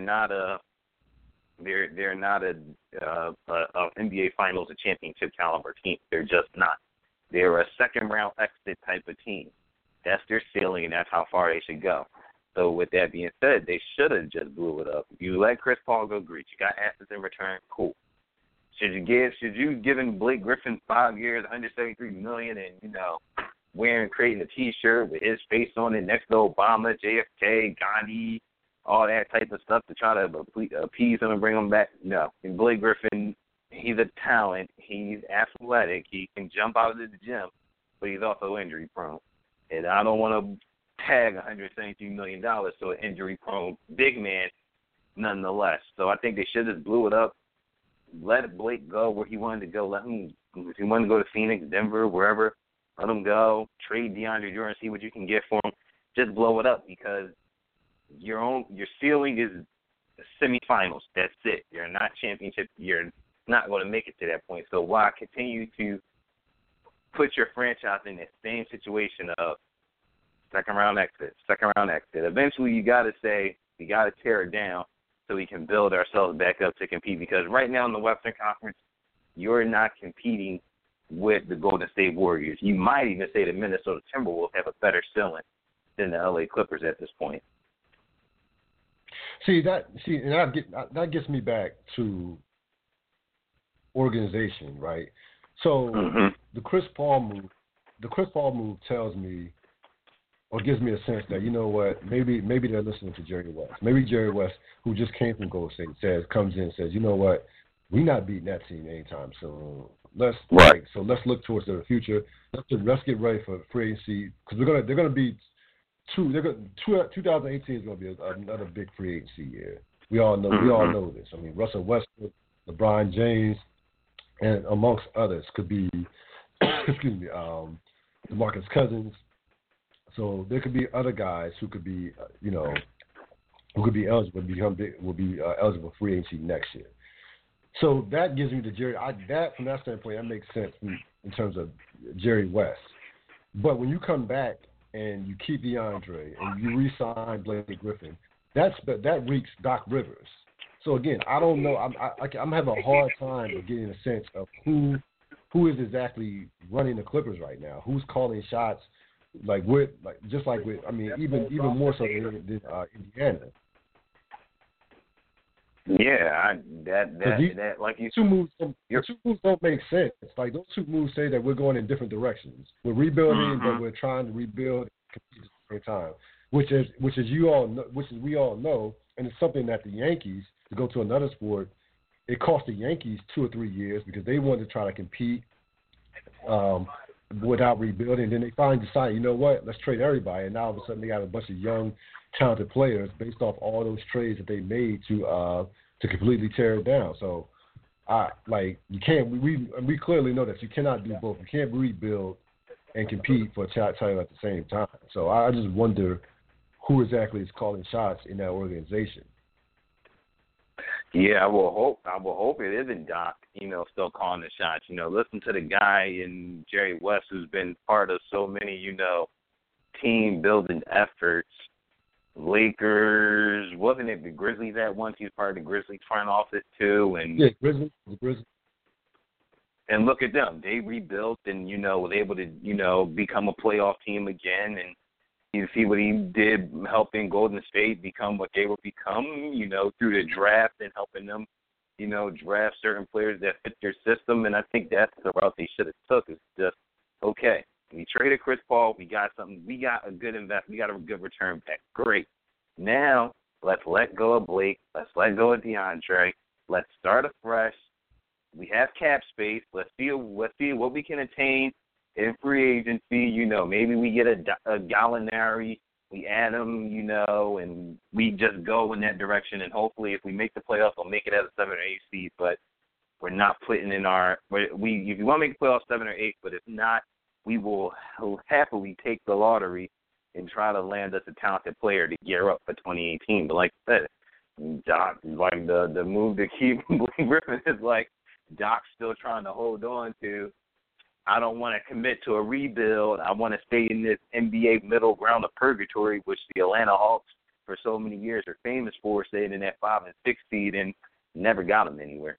not a they're they're not a, uh, a, a N B A Finals, a championship caliber team. They're just not. They're a second round exit type of team. That's their ceiling, and that's how far they should go. So with that being said, they should have just blew it up. You let Chris Paul go, great. You got assets in return, cool. Should you give? Should you giving Blake Griffin five years, one hundred seventy-three million dollars, and you know, wearing creating a T-shirt with his face on it next to Obama, J F K, Gandhi, all that type of stuff to try to appease him and bring him back? No. And Blake Griffin, he's a talent. He's athletic. He can jump out of the gym, but he's also injury prone. And I don't want to tag one hundred seventy-three million dollars to an injury-prone big man nonetheless. So I think they should have blew it up, let Blake go where he wanted to go. Let him, if he wanted to go to Phoenix, Denver, wherever, let him go. Trade DeAndre Jordan, see what you can get for him. Just blow it up because your own your ceiling is semifinals. That's it. You're not championship. You're not going to make it to that point. So why continue to put your franchise in that same situation of second round exit, second round exit? Eventually, you got to say we got to tear it down so we can build ourselves back up to compete. Because right now in the Western Conference, you're not competing with the Golden State Warriors. You might even say the Minnesota Timberwolves have a better ceiling than the L A Clippers at this point. See that. See, and that, get, that gets me back to organization, right? So mm-hmm. the Chris Paul move, the Chris Paul move tells me, or gives me a sense that, you know what, maybe maybe they're listening to Jerry West. Maybe Jerry West, who just came from Golden State, says comes in and says, you know what, we're not beating that team anytime soon. Let's right. like, so let's look towards the future. Let's let's get ready for free agency because we're gonna they're gonna be two. They're gonna two, twenty eighteen is gonna be a, another big free agency year. We all know mm-hmm. we all know this. I mean, Russell Westbrook, LeBron James, and amongst others could be excuse me, um, DeMarcus Cousins. So there could be other guys who could be, uh, you know, who could be eligible, become will be uh, eligible for free agency next year. So that gives me the Jerry. I, that from that standpoint, that makes sense in, in terms of Jerry West. But when you come back and you keep DeAndre and you re-sign Blake Griffin, that's that reeks Doc Rivers. So again, I don't know. I'm I, I'm having a hard time of getting a sense of who who is exactly running the Clippers right now. Who's calling shots? Like with like just like with I mean even even more so than, than uh, Indiana. Yeah, I, that that these, that like you two moves don't, the two moves don't make sense. Like those two moves say that we're going in different directions. We're rebuilding, mm-hmm. but we're trying to rebuild at the same time. Which is which is you all know, which is we all know, and it's something that the Yankees, to go to another sport, it cost the Yankees two or three years because they wanted to try to compete um, without rebuilding. Then they finally decided, you know what, let's trade everybody, and now all of a sudden they got a bunch of young, talented players based off all those trades that they made to uh, to completely tear it down. So, I like you can't. We we clearly know that you cannot do both. You can't rebuild and compete for a title at the same time. So I just wonder who exactly is calling shots in that organization. Yeah, I will hope. I will hope it isn't Doc, you know, still calling the shots. You know, listen to the guy in Jerry West who's been part of so many, you know, team building efforts. Lakers, wasn't it the Grizzlies at once? He was part of the Grizzlies front office too, and yeah, Grizzlies, the Grizzlies. And look at them; they rebuilt and you know was able to you know become a playoff team again. And you see what he did, helping Golden State become what they would become, you know, through the draft and helping them, you know, draft certain players that fit their system. And I think that's the route they should have took. Is just okay. We traded Chris Paul. We got something. We got a good investment. We got a good return back. Great. Now let's let go of Blake. Let's let go of DeAndre. Let's start afresh. We have cap space. Let's see. Let's see what we can attain in free agency. You know, maybe we get a, a Gallinari. We add him. You know, and we just go in that direction. And hopefully, if we make the playoffs, we'll make it as a seven or eight seed. But we're not putting in our. We if you want to make the playoffs, seven or eight. But if not, we will happily take the lottery and try to land us a talented player to gear up for twenty eighteen. But like I said, Doc, like the the move to keep Blake Griffin is like Doc's still trying to hold on to. I don't want to commit to a rebuild. I want to stay in this N B A middle ground of purgatory, which the Atlanta Hawks for so many years are famous for, staying in that five and six seed and never got them anywhere.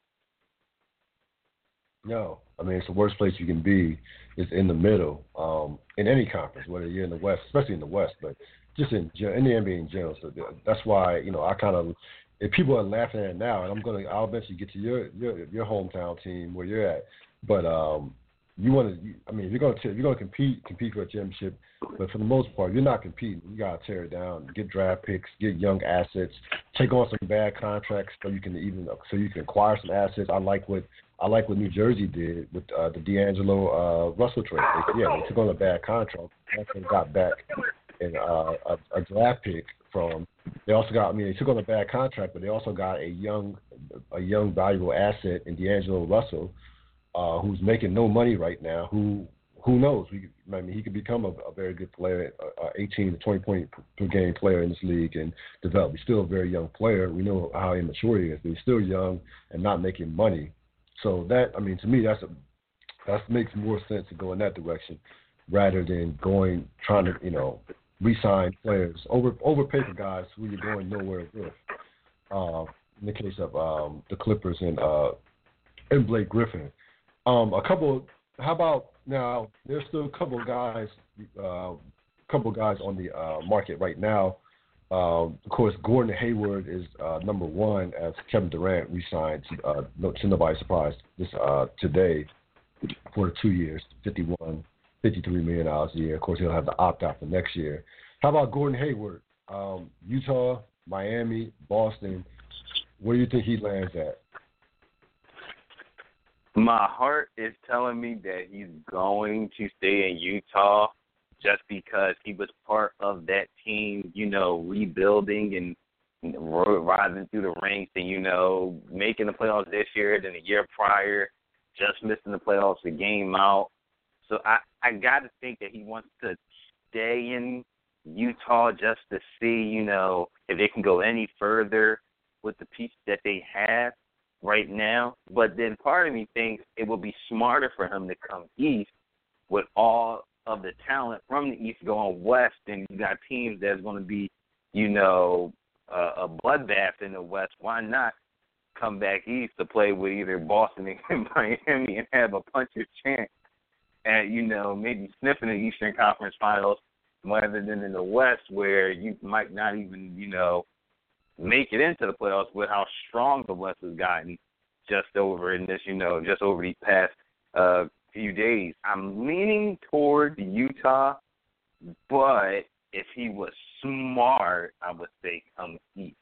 No, I mean, it's the worst place you can be is in the middle um, in any conference, whether you're in the West, especially in the West, but just in, in the N B A in general. So that's why, you know, I kind of, if people are laughing at it now, and I'm going to, I'll eventually get to your, your your hometown team where you're at, but um, you want to, I mean, if you're going to, if you're going to compete, compete for a championship, but for the most part, you're not competing. You got to tear it down, get draft picks, get young assets, take on some bad contracts so you can even, so you can acquire some assets. I like what, I like what New Jersey did with uh, the D'Angelo uh, Russell trade. They, yeah, they took on a bad contract, and got back in, uh, a, a draft pick from. They also got. I mean, they took on a bad contract, but they also got a young, a young valuable asset in D'Angelo Russell, uh, who's making no money right now. Who who knows? We, I mean, he could become a, a very good player, a, a eighteen to twenty point per game player in this league, and develop. He's still a very young player. We know how immature he is, but he's still young and not making money. So that, I mean, to me, that's a, that makes more sense to go in that direction rather than going trying to, you know, re-sign players over over paper guys who you're going nowhere with. Uh, in the case of um, the Clippers and uh, and Blake Griffin, um, a couple. How about now? There's still a couple of guys, a uh, couple of guys on the uh, market right now. Um, of course, Gordon Hayward is uh, number one as Kevin Durant re-signed to, uh, no, to nobody's surprise this uh, today for the two years, fifty-one, fifty-three million dollars a year. Of course, he'll have to opt out for next year. How about Gordon Hayward? Um, Utah, Miami, Boston. Where do you think he lands at? My heart is telling me that he's going to stay in Utah, just because he was part of that team, you know, rebuilding and you know, rising through the ranks and, you know, making the playoffs this year, then the year prior, just missing the playoffs a game out. So I, I got to think that he wants to stay in Utah just to see, you know, if they can go any further with the piece that they have right now. But then part of me thinks it would be smarter for him to come east with all of the talent from the East going west, and you got teams that's going to be, you know, uh, a bloodbath in the West. Why not come back east to play with either Boston and Miami and have a puncher's chance at, you know, maybe sniffing the Eastern Conference Finals rather than in the West where you might not even, you know, make it into the playoffs with how strong the West has gotten just over in this, you know, just over these past uh few days. I'm leaning toward Utah, but if he was smart, I would say come east.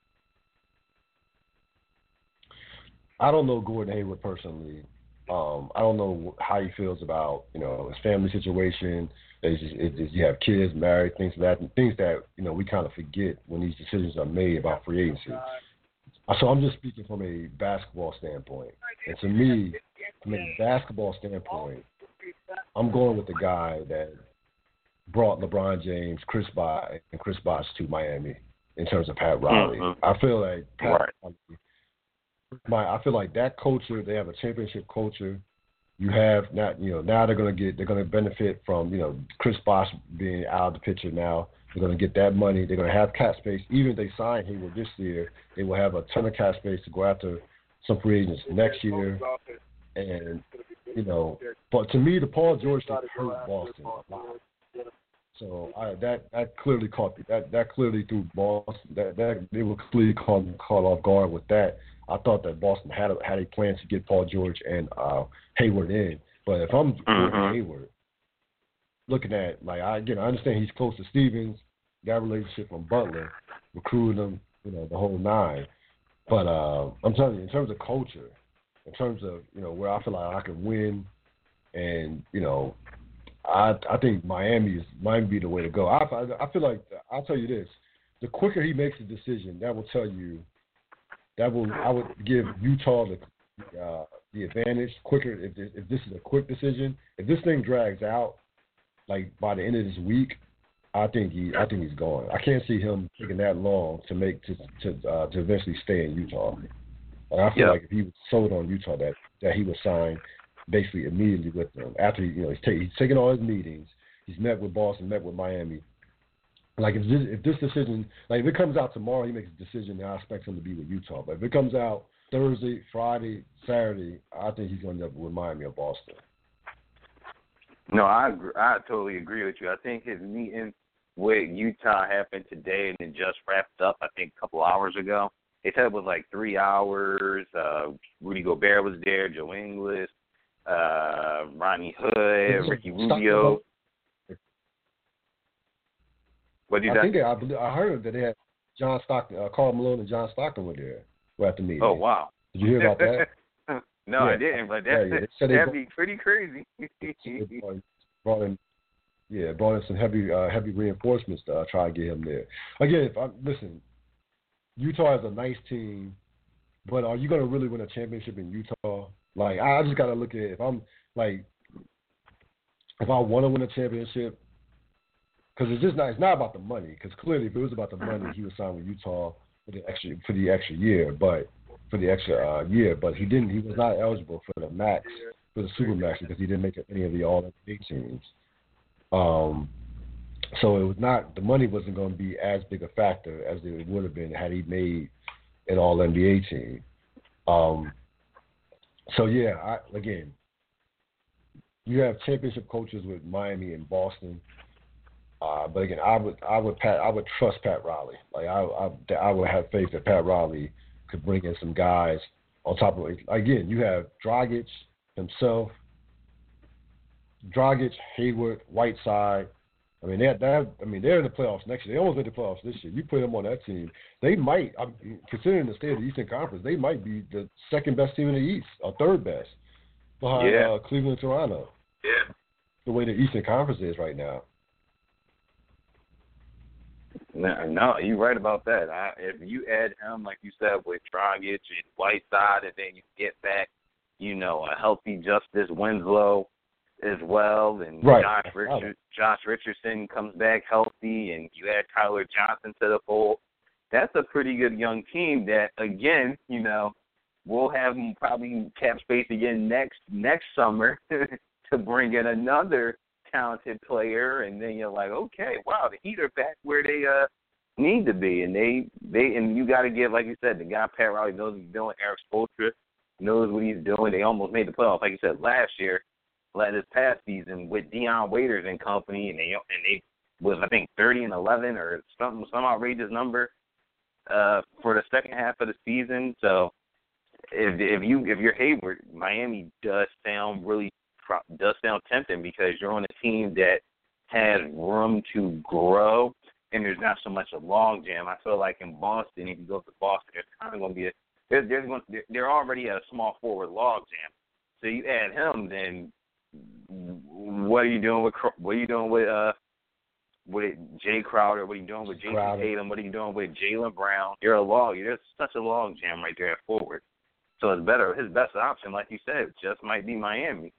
I don't know Gordon Hayward personally. Um, I don't know how he feels about, you know, his family situation. Is, is, is you have kids, married, things like that, things that, you know, we kind of forget when these decisions are made about free agency. So I'm just speaking from a basketball standpoint. And to me, from a basketball standpoint, I'm going with the guy that brought LeBron James, Chris Bosh, and Chris Bosh to Miami in terms of Pat Riley. Mm-hmm. I feel like Pat right. Riley, my, I feel like that culture, they have a championship culture. You have not, you know, now they're gonna get, they're gonna benefit from, you know, Chris Bosh being out of the picture now. They're gonna get that money. They're gonna have cap space. Even if they sign Hayward this year, they will have a ton of cap space to go after some free agents next year. And you know, but to me, the Paul George thing hurt Boston a lot. So I, that that clearly caught that that clearly threw Boston. That that they were clearly caught caught off guard with that. I thought that Boston had a, had a plan to get Paul George and uh, Hayward in. But if I'm mm-hmm. Hayward, looking at, like, I again, I understand he's close to Stevens, got a relationship from Butler, recruiting him, you know, the whole nine. But uh, I'm telling you, in terms of culture, in terms of, you know, where I feel like I can win, and, you know, I I think Miami is Miami be the way to go. I, I, I feel like, I'll tell you this, the quicker he makes a decision, that will tell you, that will, I would give Utah the uh, the advantage quicker if if this is a quick decision. If this thing drags out, like by the end of this week, I think he I think he's gone. I can't see him taking that long to make to to uh, to eventually stay in Utah. And I feel yep. like if he was sold on Utah, that, that he would sign basically immediately with them after he, you know he's, take, he's taken all his meetings. He's met with Boston, met with Miami. Like if this, if this decision, like if it comes out tomorrow, he makes a decision. I expect him to be with Utah. But if it comes out Thursday, Friday, Saturday, I think he's going to remind me of Boston. No, I agree. I totally agree with you. I think his meeting with Utah happened today and it just wrapped up, I think, a couple hours ago. They said it was like three hours. Uh, Rudy Gobert was there, Joe Ingles, uh, Rodney Hood, Ricky Rubio. What did you I say? think they, I, believe, I heard that they had John Stockton, uh, Karl Malone and John Stockton were there were at the meeting. Oh, wow. Did you hear about that? No, yeah. I didn't, but that, yeah, yeah. that'd be pretty crazy. brought in, yeah, brought in some heavy, uh, heavy reinforcements to uh, try to get him there. Again, if I listen, Utah is a nice team, but are you going to really win a championship in Utah? Like, I, I just got to look at it. If I'm like, if I want to win a championship, because it's just not, it's not about the money. Because clearly, if it was about the money, he would sign with Utah for the extra, for the extra year, but. For the extra uh, year, but he didn't. He was not eligible for the max, for the super max, because he didn't make any of the All N B A teams. Um, so it was not the money wasn't going to be as big a factor as it would have been had he made an All N B A team. Um, so yeah, I, again, you have championship coaches with Miami and Boston, uh, but again, I would I would Pat I would trust Pat Riley. Like I I, I would have faith that Pat Riley could bring in some guys on top of it. Again, you have Dragic himself, Dragic, Hayward, Whiteside. I mean, they're, they're, I mean, they're in the playoffs next year. They almost made the playoffs this year. You put them on that team, they might, I mean, considering the state of the Eastern Conference, they might be the second best team in the East, or third best, behind yeah. uh, Cleveland and Toronto. Yeah. The way the Eastern Conference is right now. No, no, you're right about that. I, if you add him, like you said, with Dragic and Whiteside, and then you get back, you know, a healthy Justice Winslow as well, and right. Josh, Richard, Josh Richardson comes back healthy, and you add Tyler Johnson to the fold, that's a pretty good young team that, again, you know, we'll have them probably cap space again next next summer to bring in another talented player, and then you're like, okay, wow, the Heat are back where they uh need to be, and they they and you got to give, like you said, the guy Pat Riley knows what he's doing. Eric Spoelstra knows what he's doing. They almost made the playoffs, like you said, last year, last this past season with Deion Waiters and company, and they and they was I think thirty and eleven or something some outrageous number uh for the second half of the season. So if if you if you're Hayward, Miami does sound really. does sound tempting because you're on a team that has room to grow and there's not so much a log jam. I feel like in Boston, if you go to Boston, there's kind of going to be a there's, there's going to, they're already at a small forward log jam. So you add him, then what are you doing with what are you doing with uh with Jay Crowder? What are you doing with Jason Tatum? What are you doing with Jaylen Brown? You're a log. You're such a log jam right there at forward. So it's better. His best option, like you said, just might be Miami.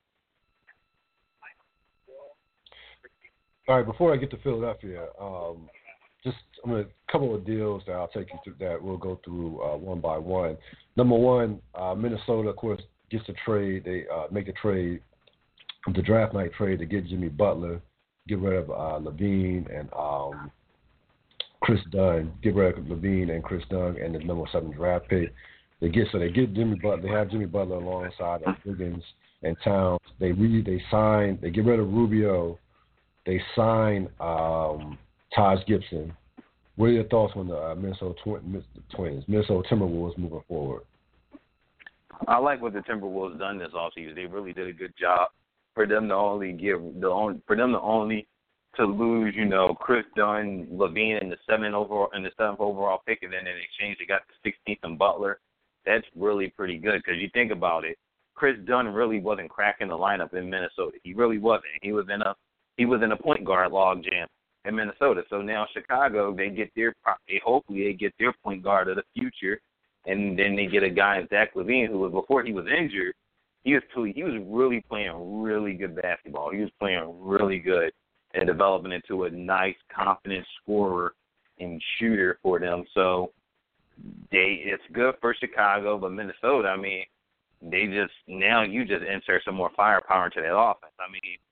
All right, before I get to Philadelphia, um, just I'm gonna a couple of deals that I'll take you through that we'll go through uh, one by one. Number one, uh, Minnesota, of course, gets a trade. They uh, make a trade, the draft night trade to get Jimmy Butler, get rid of uh, Levine and um, Chris Dunn, get rid of Levine and Chris Dunn and the number seven draft pick. They get so they get Jimmy Butler. They have Jimmy Butler alongside of Wiggins and Towns. They read, they sign, they get rid of Rubio. They sign um, Taj Gibson. What are your thoughts on the uh, Minnesota tw- Twins, Minnesota Timberwolves moving forward? I like what the Timberwolves done this offseason. They really did a good job for them to only give the only for them to only to lose, you know, Chris Dunn, Levine in the seventh overall in the seventh overall pick, and then in exchange they got the sixteenth and Butler. That's really pretty good because you think about it, Chris Dunn really wasn't cracking the lineup in Minnesota. He really wasn't. He was in a He was in a point guard log jam in Minnesota. So now Chicago, they get their, they hopefully they get their point guard of the future, and then they get a guy, Zach LaVine, who was before he was injured, he was he was really playing really good basketball. He was playing really good and developing into a nice, confident scorer and shooter for them. So they it's good for Chicago, but Minnesota, I mean, they just now you just insert some more firepower into that offense. I mean.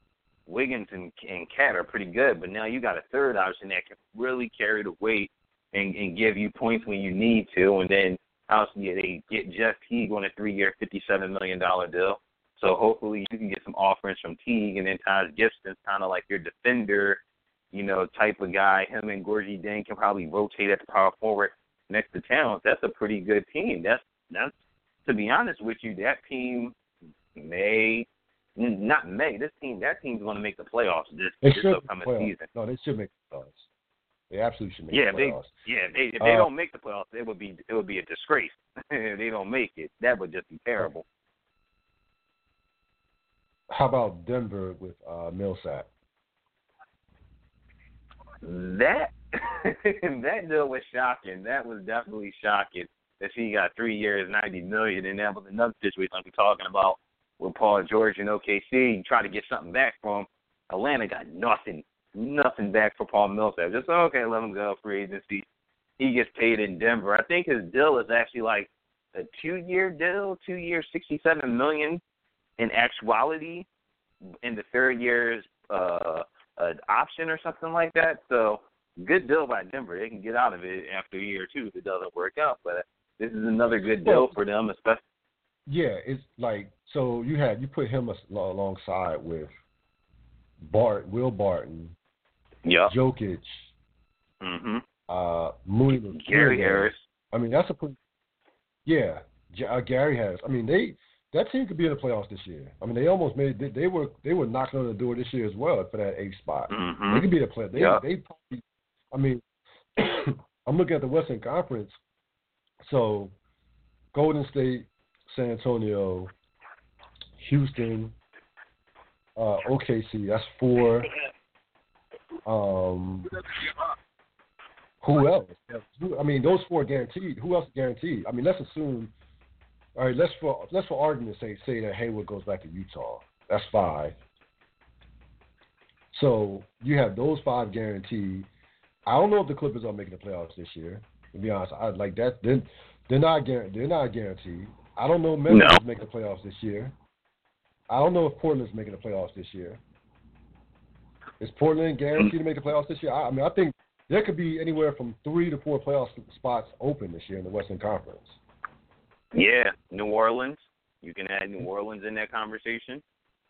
Wiggins and, and Cat are pretty good, but now you got a third option that can really carry the weight and, and give you points when you need to. And then obviously they get Jeff Teague on a three-year, fifty-seven million dollars deal. So hopefully you can get some offerings from Teague, and then Taj Gibson's kind of like your defender, you know, type of guy. Him and Gorgie Deng can probably rotate at the power forward next to Towns. That's a pretty good team. That's that's to be honest with you, that team may not may this team that team's going to make the playoffs this, they this upcoming playoffs. season. No, they should make the playoffs. They absolutely should make yeah, the playoffs. They, yeah, they, if they uh, don't make the playoffs, it would be it would be a disgrace. If they don't make it, that would just be terrible. How about Denver with uh, Millsap? That that deal was shocking. That was definitely shocking. That he got three years, ninety million, and that was another situation I'm talking about with Paul George and O K C. Trying to get something back from him. Atlanta got nothing, nothing back for Paul Millsap. Just okay, let him go free agency. He gets paid in Denver. I think his deal is actually like a two-year deal, two years, sixty-seven million. In actuality, in the third year's uh, an option or something like that. So good deal by Denver. They can get out of it after a year or two if it doesn't work out. But this is another good deal well, for them, especially. Yeah, it's like so you had you put him alongside with Bart, Will Barton, Yep. Jokic, Mm-hmm. uh, Mooney, Gary Harris. I mean that's a pretty, yeah. Uh, Gary Harris. I mean they. That team could be in the playoffs this year. I mean, they almost made they, they were they were knocking on the door this year as well for that eighth spot. Mm-hmm. They could be in the playoffs. They yep. they probably. I mean, I'm looking at the Western Conference. So, Golden State, San Antonio, Houston, uh, O K C. That's four. Um, who else? I mean, those four are guaranteed. Who else is guaranteed? I mean, let's assume. All right, let's for let's for argument's sake say that Hayward goes back to Utah. That's five. So you have those five guaranteed. I don't know if the Clippers are making the playoffs this year. To be honest, I like that. They're, they're not guaranteed. They're not guaranteed. I don't know if Memphis No. is making the playoffs this year. I don't know if Portland's making the playoffs this year. Is Portland guaranteed to make the playoffs this year? I, I mean, I think there could be anywhere from three to four playoff spots open this year in the Western Conference. Yeah, New Orleans. You can add New Orleans in that conversation.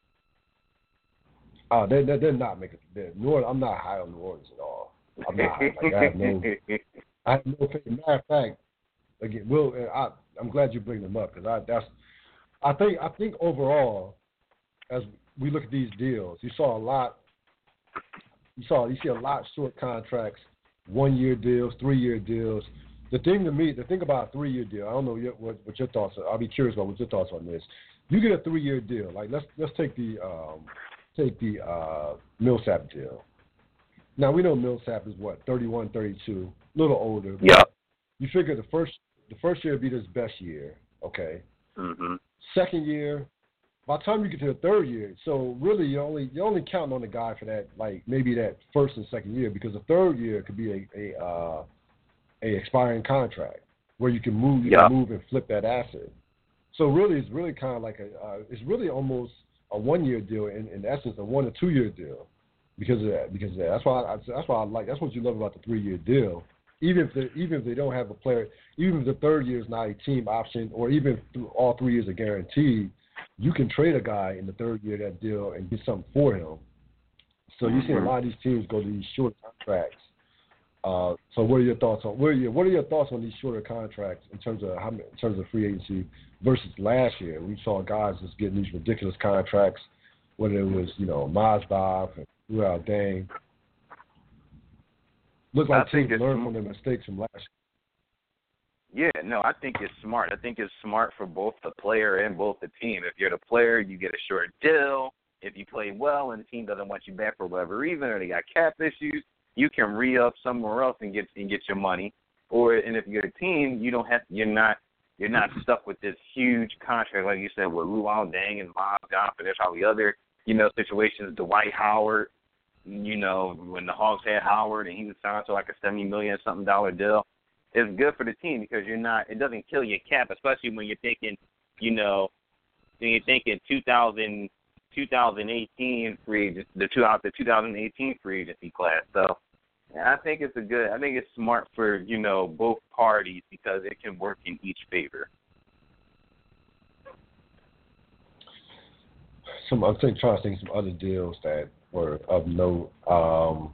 Uh, they're, they're, they're not making they're, New Orleans. I'm not high on New Orleans at all. I'm not. Like, I have no. I have no. Matter of fact, again, Will, I, I'm glad you bring them up because I that's. I think I think overall, as we look at these deals, you saw a lot. You saw you see a lot of short contracts, one year deals, three year deals. The thing to me, the thing about a three-year deal, I don't know your, what, what your thoughts are. I'll be curious about what your thoughts on this. You get a three-year deal. Like let's let's take the um, take the uh, Millsap deal. Now we know Millsap is what thirty-one, thirty-two, a little older. Yeah. You figure the first the first year would be his best year. Okay. Mm-hmm. Second year, by the time you get to the third year, so really you only you only counting on the guy for that like maybe that first and second year because the third year could be a a uh, a expiring contract where you can move, you yeah. can move and flip that asset. So really, it's really kind of like a, uh, it's really almost a one-year deal in, in essence, a one or two-year deal because of that. Because of that. That's why I, that's why I like. That's what you love about the three-year deal. Even if they, even if they don't have a player, even if the third year is not a team option, or even if all three years are guaranteed, you can trade a guy in the third year of that deal and get something for him. So you see a lot of these teams go to these short contracts. Uh, so what are your thoughts on what are your what are your thoughts on these shorter contracts in terms of how in terms of free agency versus last year? We saw guys just getting these ridiculous contracts, whether it was you know Mazda and Luol Deng. Looked like teams learned from their mistakes from last year. Yeah, no, I think it's smart. I think it's smart for both the player and both the team. If you're the player, you get a short deal. If you play well and the team doesn't want you back for whatever reason or they got cap issues, you can re-up somewhere else and get and get your money. Or and if you're a team, you don't have you're not you're not stuck with this huge contract like you said with Luol Deng and Bob Goff. There's probably other you know situations. Dwight Howard, you know when the Hawks had Howard and he was signed to like a seventy million something dollar deal. It's good for the team because you're not it doesn't kill your cap, especially when you're thinking you know when you're thinking two thousand twenty eighteen free agent, the two out the twenty eighteen free agency class. So yeah, I think it's a good. I think it's smart for you know both parties because it can work in each favor. Some I'm thinking, trying to think of some other deals that were of note. Um,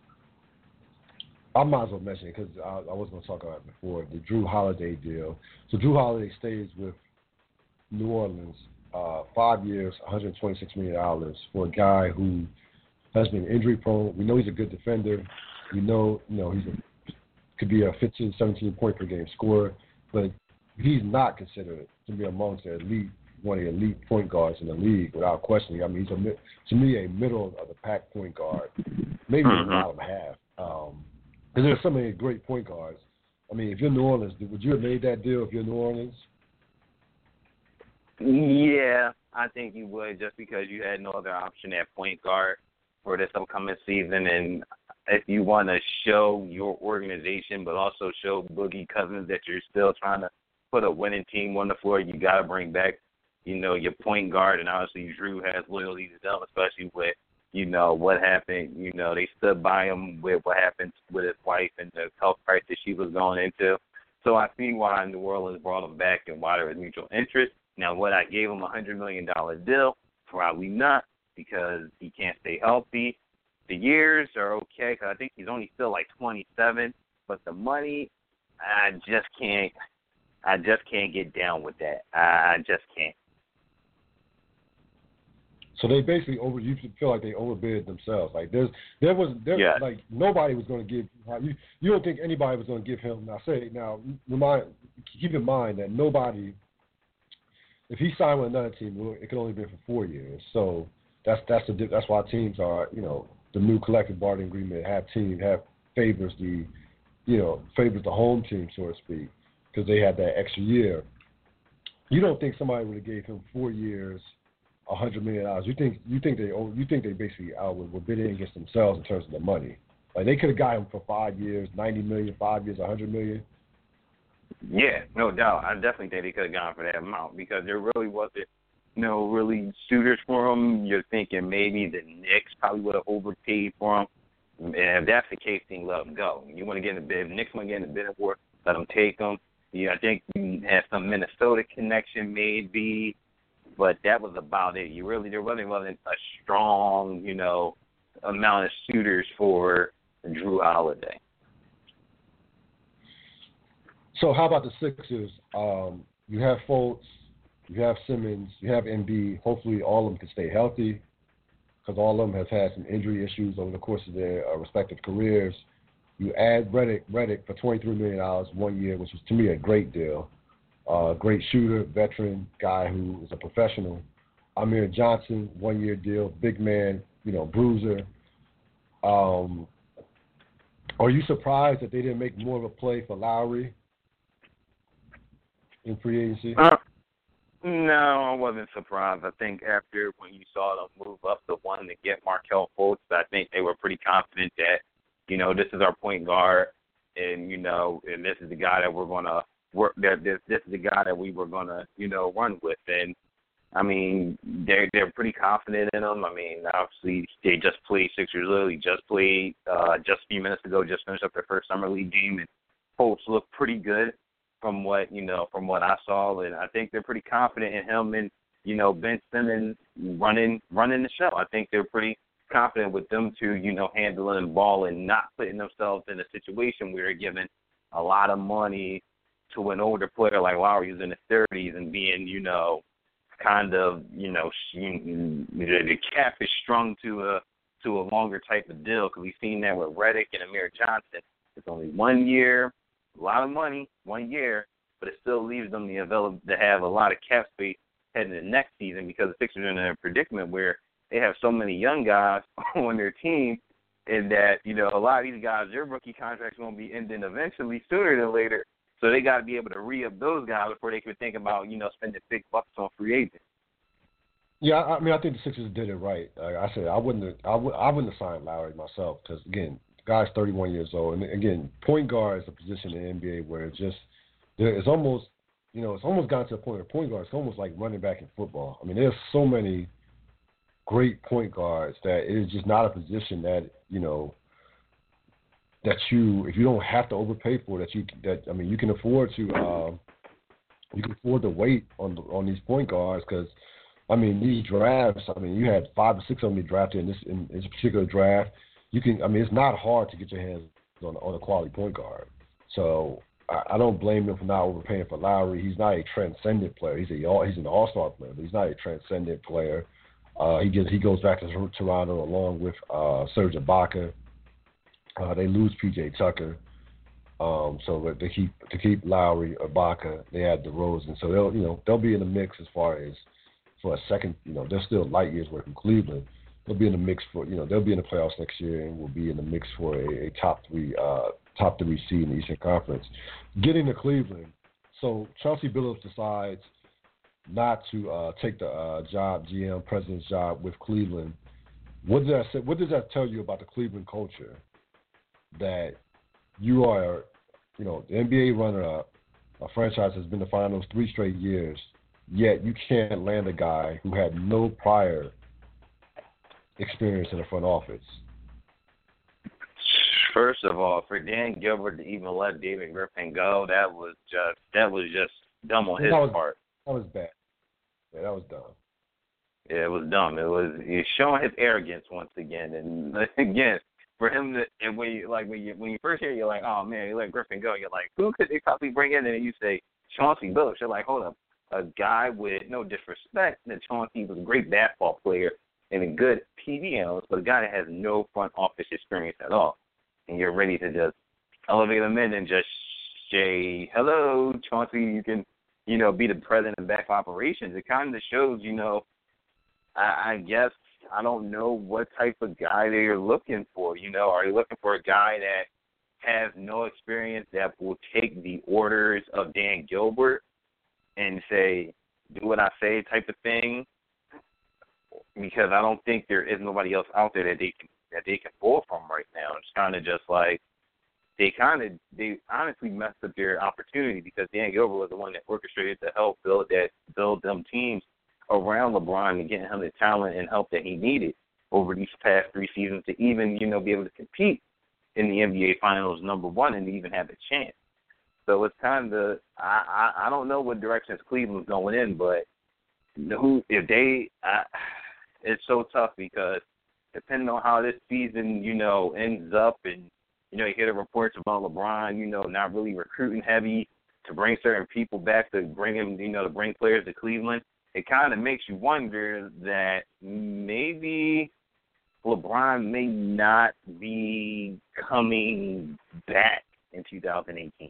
I might as well mention it because I, I was going to talk about it before, the Drew Holiday deal. So Drew Holiday stays with New Orleans uh, five years, one hundred twenty-six million dollars for a guy who has been injury prone. We know he's a good defender. We know, you know, he's a, could be a fifteen, seventeen point per game scorer, but he's not considered to be amongst the elite, one of the elite point guards in the league without questioning. I mean, he's a, to me a middle of the pack point guard, maybe mm-hmm. a bottom half. Um, Because there's so many great point guards. I mean, if you're New Orleans, would you have made that deal if you're New Orleans? Yeah, I think you would just because you had no other option at point guard for this upcoming season. And if you want to show your organization but also show Boogie Cousins that you're still trying to put a winning team on the floor, you got to bring back, you know, your point guard. And obviously Drew has loyalty to them, especially with you know, what happened, you know, they stood by him with what happened with his wife and the health crisis she was going into. So I see why New Orleans brought him back and why there was mutual interest. Now, what I gave him a one hundred million dollars deal, probably not because he can't stay healthy. The years are okay because I think he's only still like twenty-seven, but the money, I just can't, I just can't get down with that. I just can't. So they basically over. You feel like they overbid themselves. Like there's, there was, there yeah. like nobody was going to give. You, you don't think anybody was going to give him? Now say now, remind, keep in mind that nobody. If he signed with another team, it could only be for four years. So that's that's the that's why teams are you know the new collective bargaining agreement have team have favors the, you know favors the home team so to speak because they had that extra year. You don't think somebody would have gave him four years. A hundred million dollars. You think you think they you think they basically uh, were, were bidding against themselves in terms of the money. Like they could have got him for five years, ninety million, five years, a hundred million. Yeah, no doubt. I definitely think they could have gone for that amount because there really wasn't no really suitors for him. You're thinking maybe the Knicks probably would have overpaid for him. And if that's the case, then let him go. You want to get in the bid. If Knicks want to get in the bid war, let him take him. Yeah, I think you have some Minnesota connection maybe. But that was about it. You really there really wasn't a strong, you know, amount of suitors for Drew Holiday. So how about the Sixers? Um, you have Fultz, you have Simmons, you have Embiid. Hopefully all of them can stay healthy because all of them have had some injury issues over the course of their uh, respective careers. You add Redick, Redick for twenty-three million dollars one year, which was to me a great deal. Uh, great shooter, veteran guy who is a professional. Amir Johnson, one-year deal, big man, you know, bruiser. Um, are you surprised that they didn't make more of a play for Lowry in free agency? Uh, no, I wasn't surprised. I think after when you saw them move up the one to get Markelle Fultz, I think they were pretty confident that, you know, this is our point guard, and you know, and this is the guy that we're gonna. Work that this this is the guy that we were gonna you know run with, and I mean they're they're pretty confident in him. I mean obviously they just played Sixers literally just played uh, just a few minutes ago, just finished up their first summer league game, and Fultz looked pretty good from what you know from what I saw, and I think they're pretty confident in him and you know Ben Simmons running running the show. I think they're pretty confident with them two you know handling the ball and not putting themselves in a situation where they're giving a lot of money to an older player like Lowry who's in his thirties and being, you know, kind of, you know, the cap is strung to a to a longer type of deal because we've seen that with Redick and Amir Johnson. It's only one year, a lot of money, one year, but it still leaves them the available to have a lot of cap space heading into next season because the Sixers are in a predicament where they have so many young guys on their team and that, you know, a lot of these guys, their rookie contracts won't be ending eventually sooner than later. So they got to be able to re-up those guys before they can think about, you know, spending big bucks on free agents. Yeah, I mean, I think the Sixers did it right. Like I said, I wouldn't, have, I, w- I wouldn't have signed Lowry myself because, again, the guy's thirty-one years old, and again, point guard is a position in the N B A where it's just, it's almost, you know, it's almost gotten to the point where point guard is almost like running back in football. I mean, there's so many great point guards that it is just not a position that, you know, that you, if you don't have to overpay for, that you, that, I mean, you can afford to, um, you can afford to wait on on these point guards because, I mean, these drafts, I mean, you had five or six of them drafted in this, in this particular draft. You can, I mean, it's not hard to get your hands on, on a quality point guard. So I, I don't blame him for not overpaying for Lowry. He's not a transcendent player. He's a he's an all-star player, but he's not a transcendent player. Uh, he gets he goes back to Toronto along with uh, Serge Ibaka. Uh, they lose P J Tucker, um, so they keep to keep Lowry, Ibaka. They add DeRozan, so they'll you know they'll be in the mix as far as for a second. You know they're still light years away from Cleveland. They'll be in the mix for you know they'll be in the playoffs next year and will be in the mix for a, a top three uh, top three seed in the Eastern Conference. Getting to Cleveland, so Chauncey Billups decides not to uh, take the uh, job, G M president's job with Cleveland. What does that say? What does that tell you about the Cleveland culture? That you are, you know, the N B A runner-up, a franchise has been to finals three straight years, yet you can't land a guy who had no prior experience in the front office. First of all, for Dan Gilbert to even let David Griffin go, that was just that was just dumb on his that was, part. That was bad. Yeah, that was dumb. Yeah, it was dumb. It was he's showing his arrogance once again, and again. For him to, and when you, like, when you, when you first hear it, you're like, oh, man, you let Griffin go. You're like, who could they probably bring in? And you say, Chauncey Billups. You're like, hold up. A guy with no disrespect that Chauncey was a great basketball player and a good T V analyst, but a guy that has no front office experience at all. And you're ready to just elevate him in and just say, hello, Chauncey, you can, you know, be the president of back operations. It kind of shows, you know, I, I guess, I don't know what type of guy they're looking for. You know, are they looking for a guy that has no experience that will take the orders of Dan Gilbert and say, do what I say type of thing? Because I don't think there is nobody else out there that they can that they can pull from right now. It's kind of just like they kind of they honestly messed up their opportunity because Dan Gilbert was the one that orchestrated to help build that build them teams around LeBron and getting him the talent and help that he needed over these past three seasons to even, you know, be able to compete in the N B A Finals number one and even have a chance. So it's kind of, I, I, I don't know what directions Cleveland's going in, but who if they, I, it's so tough because depending on how this season, you know, ends up and, you know, you hear the reports about LeBron, you know, not really recruiting heavy to bring certain people back to bring him, you know, to bring players to Cleveland. It kind of makes you wonder that maybe LeBron may not be coming back in two thousand eighteen.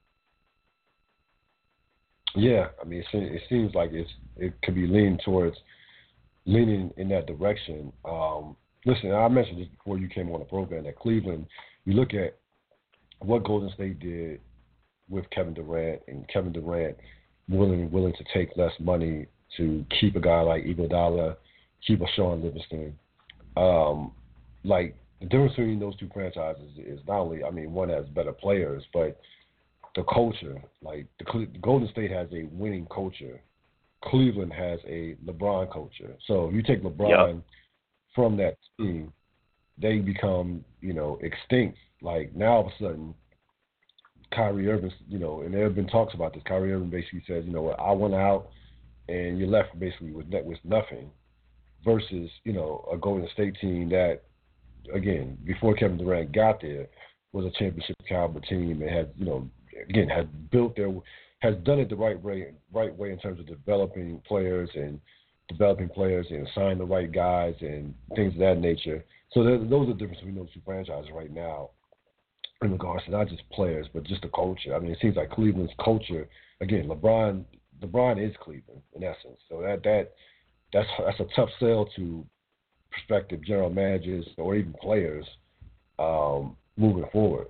Yeah, I mean, it, it seems like it's it could be leaning towards leaning in that direction. Um, listen, I mentioned this before you came on the program that Cleveland. You look at what Golden State did with Kevin Durant, and Kevin Durant willing willing to take less money to keep a guy like Iguodala, keep a Sean Livingston. Um, like, the difference between those two franchises is not only, I mean, one has better players, but the culture. Like, the, the Golden State has a winning culture. Cleveland has a LeBron culture. So if you take LeBron yep. from that team, they become, you know, extinct. Like, now all of a sudden, Kyrie Irving, you know, and there have been talks about this. Kyrie Irving basically says, you know what, I went out, and you're left basically with with nothing versus, you know, a Golden State team that, again, before Kevin Durant got there, was a championship caliber team and had, you know, again, had built their, has done it the right way, right way in terms of developing players and developing players and signing the right guys and things of that nature. So those are the differences between those two franchises right now in regards to not just players, but just the culture. I mean, it seems like Cleveland's culture, again, LeBron, LeBron is Cleveland in essence, so that that that's that's a tough sell to prospective general managers or even players um, moving forward.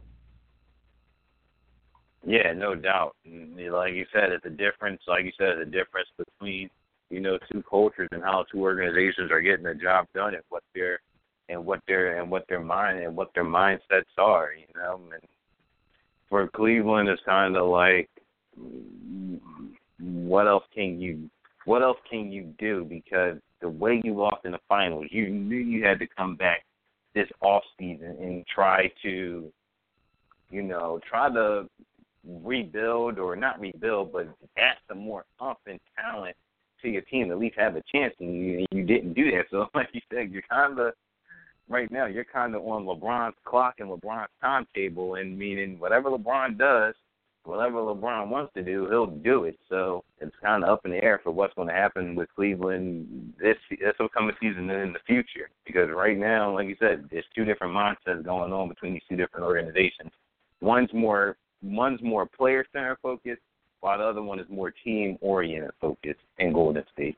Yeah, no doubt. Like you said, it's a difference. Like you said, it's a difference between, you know, two cultures and how two organizations are getting the job done and what their and what their and what their mind and what their mindsets are. You know, and for Cleveland, it's kind of like, what else can you what else can you do? Because the way you lost in the finals, you knew you had to come back this off season and try to, you know, try to rebuild or not rebuild, but add some more umph and talent to your team, at least have a chance, and you, you didn't do that. So, like you said, you're kind of, right now, you're kind of on LeBron's clock and LeBron's timetable, and meaning whatever LeBron does, whatever LeBron wants to do, he'll do it. So it's kind of up in the air for what's going to happen with Cleveland this this upcoming season and in the future. Because right now, like you said, there's two different mindsets going on between these two different organizations. One's more one's more player center focused, while the other one is more team oriented focused in Golden State.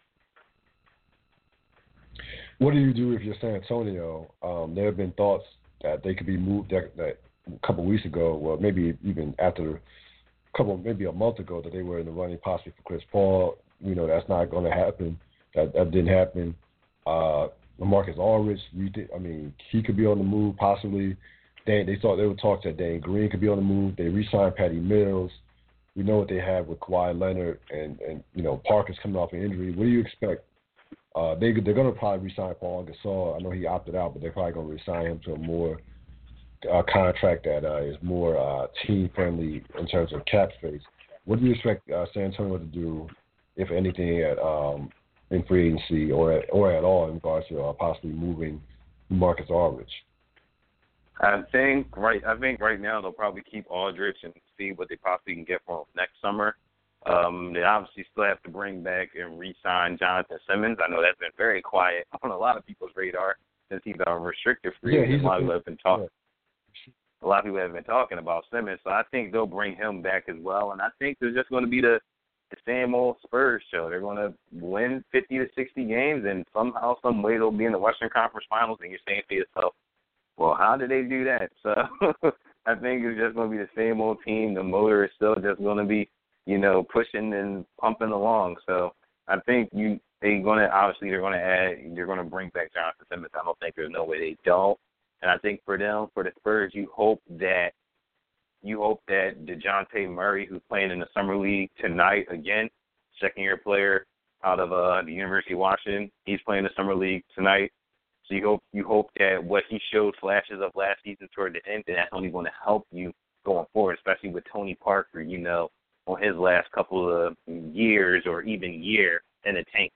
What do you do if you're San Antonio? Um, there have been thoughts that they could be moved that, that a couple of weeks ago, well, maybe even after a couple, maybe a month ago, that they were in the running possibly for Chris Paul. You know, that's not going to happen. That that didn't happen. Uh, LaMarcus Aldridge, you did, I mean, he could be on the move possibly. They they thought they were talking that Dan Green could be on the move. They re-signed Patty Mills. We know what they have with Kawhi Leonard and, and you know, Parker's coming off an injury. What do you expect? Uh, they, they're going to probably re-sign Paul Gasol. I know he opted out, but they're probably going to re-sign him to a more uh, contract that uh, is more uh, team-friendly in terms of cap space. What do you expect uh, San Antonio to do, if anything, at um, in free agency or at, or at all in regards to uh, possibly moving Marcus Aldridge? I think right. I think right now they'll probably keep Aldridge and see what they possibly can get from him next summer. Um, they obviously still have to bring back and re-sign Jonathan Simmons. I know that's been very quiet on a lot of people's radar since he's been restricted free. Yeah, he's a lot of people have been talking. Yeah. A lot of people have been talking about Simmons, so I think they'll bring him back as well. And I think there's just going to be the, the same old Spurs show. They're going to win fifty to sixty games, and somehow, some way, they'll be in the Western Conference Finals. And you're saying to yourself, well, how did they do that? So I think it's just going to be the same old team. The motor is still just going to be, you know, pushing and pumping along. So I think you they're going to, obviously, they're going to add, they're going to bring back Jonathan Simmons. I don't think there's no way they don't. And I think for them, for the Spurs, you hope that you hope that DeJounte Murray, who's playing in the Summer League tonight again, second-year player out of uh, the University of Washington, he's playing the Summer League tonight. So you hope you hope that what he showed flashes of last season toward the end, that's only going to help you going forward, especially with Tony Parker, you know, on his last couple of years or even year in the tank.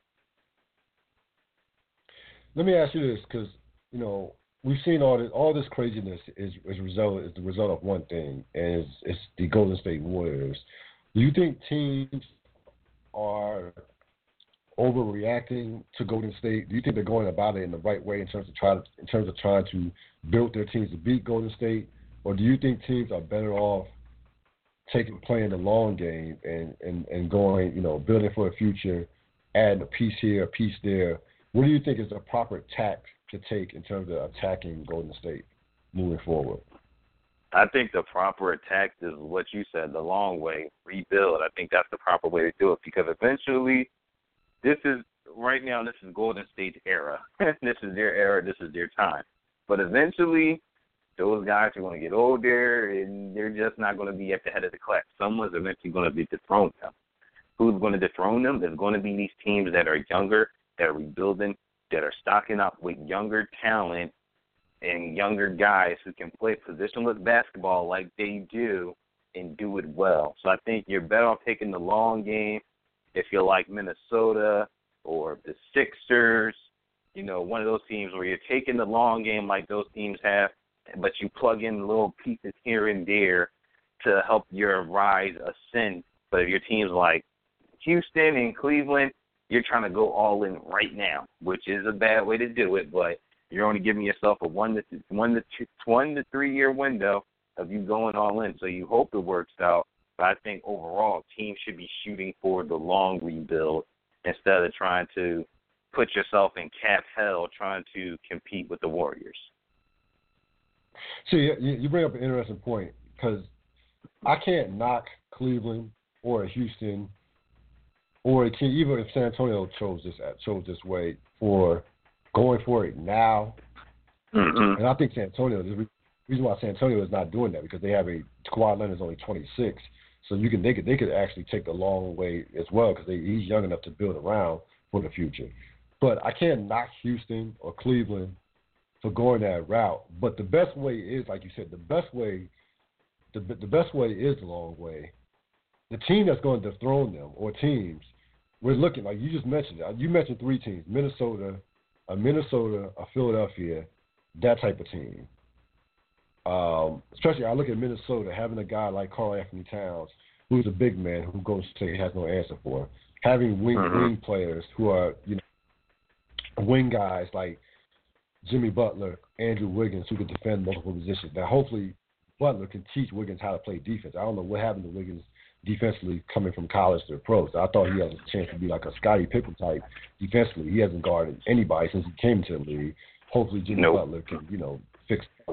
Let me ask you this, because, you know, we've seen all this, all this craziness is, is, result, is the result of one thing, and it's, it's the Golden State Warriors. Do you think teams are overreacting to Golden State? Do you think they're going about it in the right way in terms of trying in terms of trying to build their teams to beat Golden State, or do you think teams are better off taking playing the long game and, and, and going, you know, building for a future, adding a piece here, a piece there? What do you think is the proper tack to take in terms of attacking Golden State moving forward? I think the proper attack is what you said, the long way, rebuild. I think that's the proper way to do it, because eventually this is, right now, this is Golden State's era. This is their era. This is their time. But eventually, those guys are going to get older, and they're just not going to be at the head of the class. Someone's eventually going to be dethrone them. Who's going to dethrone them? There's going to be these teams that are younger, that are rebuilding, that are stocking up with younger talent and younger guys who can play positionless basketball like they do and do it well. So I think you're better off taking the long game if you're like Minnesota or the Sixers, you know, one of those teams where you're taking the long game like those teams have, but you plug in little pieces here and there to help your rise ascend. But if your team's like Houston and Cleveland, you're trying to go all in right now, which is a bad way to do it, but you're only giving yourself a one to two, one to two, one to three year window of you going all in. So you hope it works out. But I think overall, teams should be shooting for the long rebuild instead of trying to put yourself in cap hell trying to compete with the Warriors. See, you, you bring up an interesting point, because I can't knock Cleveland or Houston or a team, even if San Antonio chose this chose this way, for going for it now. Mm-hmm. And I think San Antonio, the reason why San Antonio is not doing that, because they have a Kawhi Leonard is only twenty-six. So you can they could they could actually take the long way as well, because he's young enough to build around for the future. But I can't knock Houston or Cleveland for going that route. But the best way is, like you said, the best way, the the best way is the long way. The team that's going to dethrone them, or teams, we're looking, like you just mentioned, you mentioned three teams, Minnesota, a Minnesota, a Philadelphia, that type of team. Um, especially, I look at Minnesota, having a guy like Karl Anthony Towns, who's a big man who goes to he has no answer for. Having wing mm-hmm. wing players who are, you know, wing guys like Jimmy Butler, Andrew Wiggins, who can defend multiple positions. Now, hopefully, Butler can teach Wiggins how to play defense. I don't know what happened to Wiggins defensively coming from college to the pros. I thought he had a chance to be like a Scottie Pippen type defensively. He hasn't guarded anybody since he came to the league. Hopefully, Jimmy nope. Butler can, you know, fix it.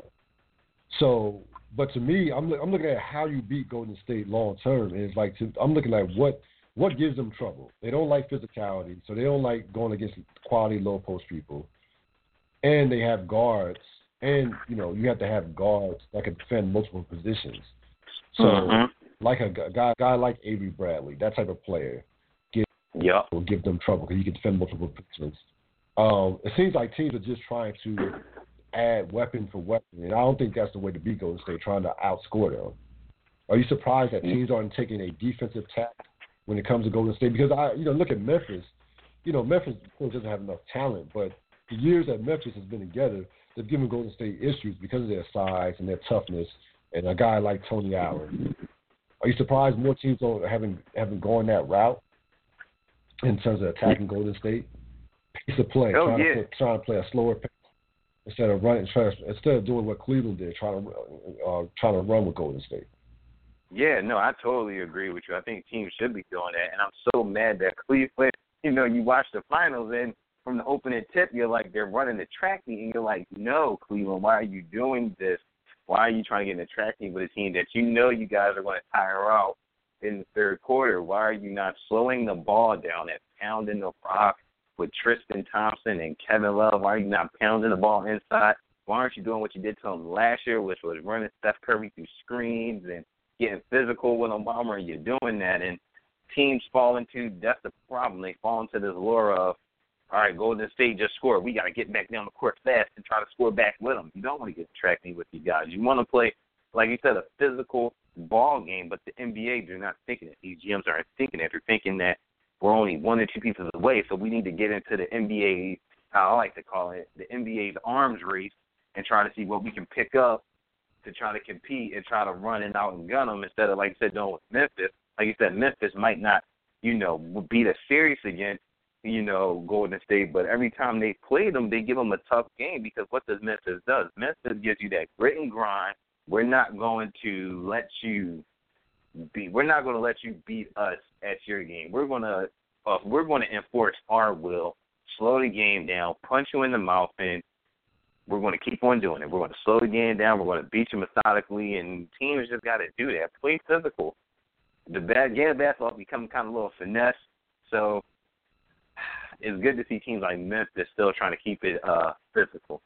So, but to me, I'm I'm looking at how you beat Golden State long term. And it's like to, I'm looking at what what gives them trouble. They don't like physicality, so they don't like going against quality low post people. And they have guards, and you know you have to have guards that can defend multiple positions. So, mm-hmm. like a guy, guy like Avery Bradley, that type of player, give yep. will give them trouble because he can defend multiple positions. Um, it seems like teams are just trying to add weapon for weapon, and I don't think that's the way to beat Golden State, trying to outscore them. Are you surprised that teams aren't taking a defensive tack when it comes to Golden State? Because I, you know, look at Memphis. You know, Memphis of course doesn't have enough talent, but the years that Memphis has been together, they've given Golden State issues because of their size and their toughness, and a guy like Tony Allen. Are you surprised more teams don't haven't haven't gone that route in terms of attacking Golden State? Piece of play, oh, trying yeah. to play, trying to play a slower pace instead of running, instead of doing what Cleveland did, trying to uh, trying to run with Golden State. Yeah, no, I totally agree with you. I think teams should be doing that, and I'm so mad that Cleveland. You know, you watch the finals, and from the opening tip, you're like they're running the track meet, and you're like, no, Cleveland, why are you doing this? Why are you trying to get in the track meet with a team that you know you guys are going to tire out in the third quarter? Why are you not slowing the ball down and pounding the rock with Tristan Thompson and Kevin Love? Why are you not pounding the ball inside? Why aren't you doing what you did to them last year, which was running Steph Curry through screens and getting physical with them? Why are you doing that? And teams fall into, that's the problem. They fall into this lure of, all right, Golden State just scored. We got to get back down the court fast and try to score back with them. You don't want to get track meet with you guys. You want to play, like you said, a physical ball game, but the N B A, they're not thinking it. These G Ms aren't thinking it. They're thinking that we're only one or two pieces away, so we need to get into the N B A, how I like to call it, the N B A's arms race and try to see what we can pick up to try to compete and try to run and out and gun them instead of, like you said, doing with Memphis. Like you said, Memphis might not, you know, beat us serious against, you know, Golden State, but every time they play them, they give them a tough game because what does Memphis does? Memphis gives you that grit and grind. We're not going to let you be. We're not going to let you beat us at your game. We're going to uh, we're going to enforce our will, slow the game down, punch you in the mouth, and we're going to keep on doing it. We're going to slow the game down. We're going to beat you methodically, and teams just got to do that. Play physical. The bad game of basketball become kind of a little finesse, so it's good to see teams like Memphis still trying to keep it uh, physical.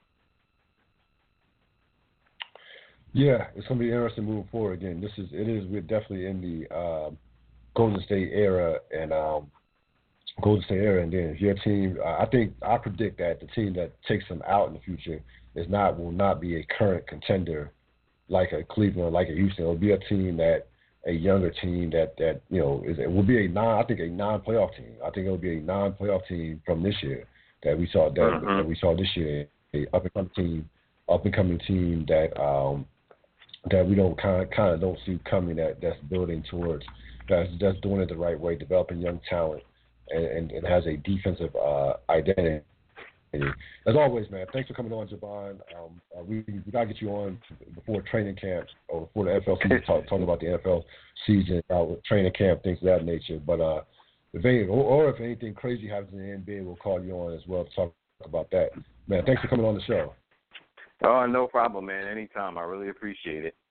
Yeah, it's going to be interesting moving forward. Again, this is it is we're definitely in the uh, Golden State era and um, Golden State era, and then if your team, uh, I think I predict that the team that takes them out in the future is not will not be a current contender like a Cleveland, like a Houston. It'll be a team that. A younger team that, that you know is it will be a non I think a non-playoff team. I think it will be a non-playoff team from this year that we saw that, mm-hmm. that we saw this year. A up and coming team, up and coming team that um, that we don't kind of kind of don't see coming. That that's building towards that's that's doing it the right way, developing young talent, and, and, and has a defensive uh, identity. As always, man, thanks for coming on, Javon. Um, uh, we we gotta get you on before training camps or before the N F L season, talk, talking about the N F L season, uh, training camp, things of that nature. But uh, if any, or, or if anything crazy happens in the N B A, we'll call you on as well to talk about that. Man, thanks for coming on the show. Oh, no problem, man. Anytime. I really appreciate it.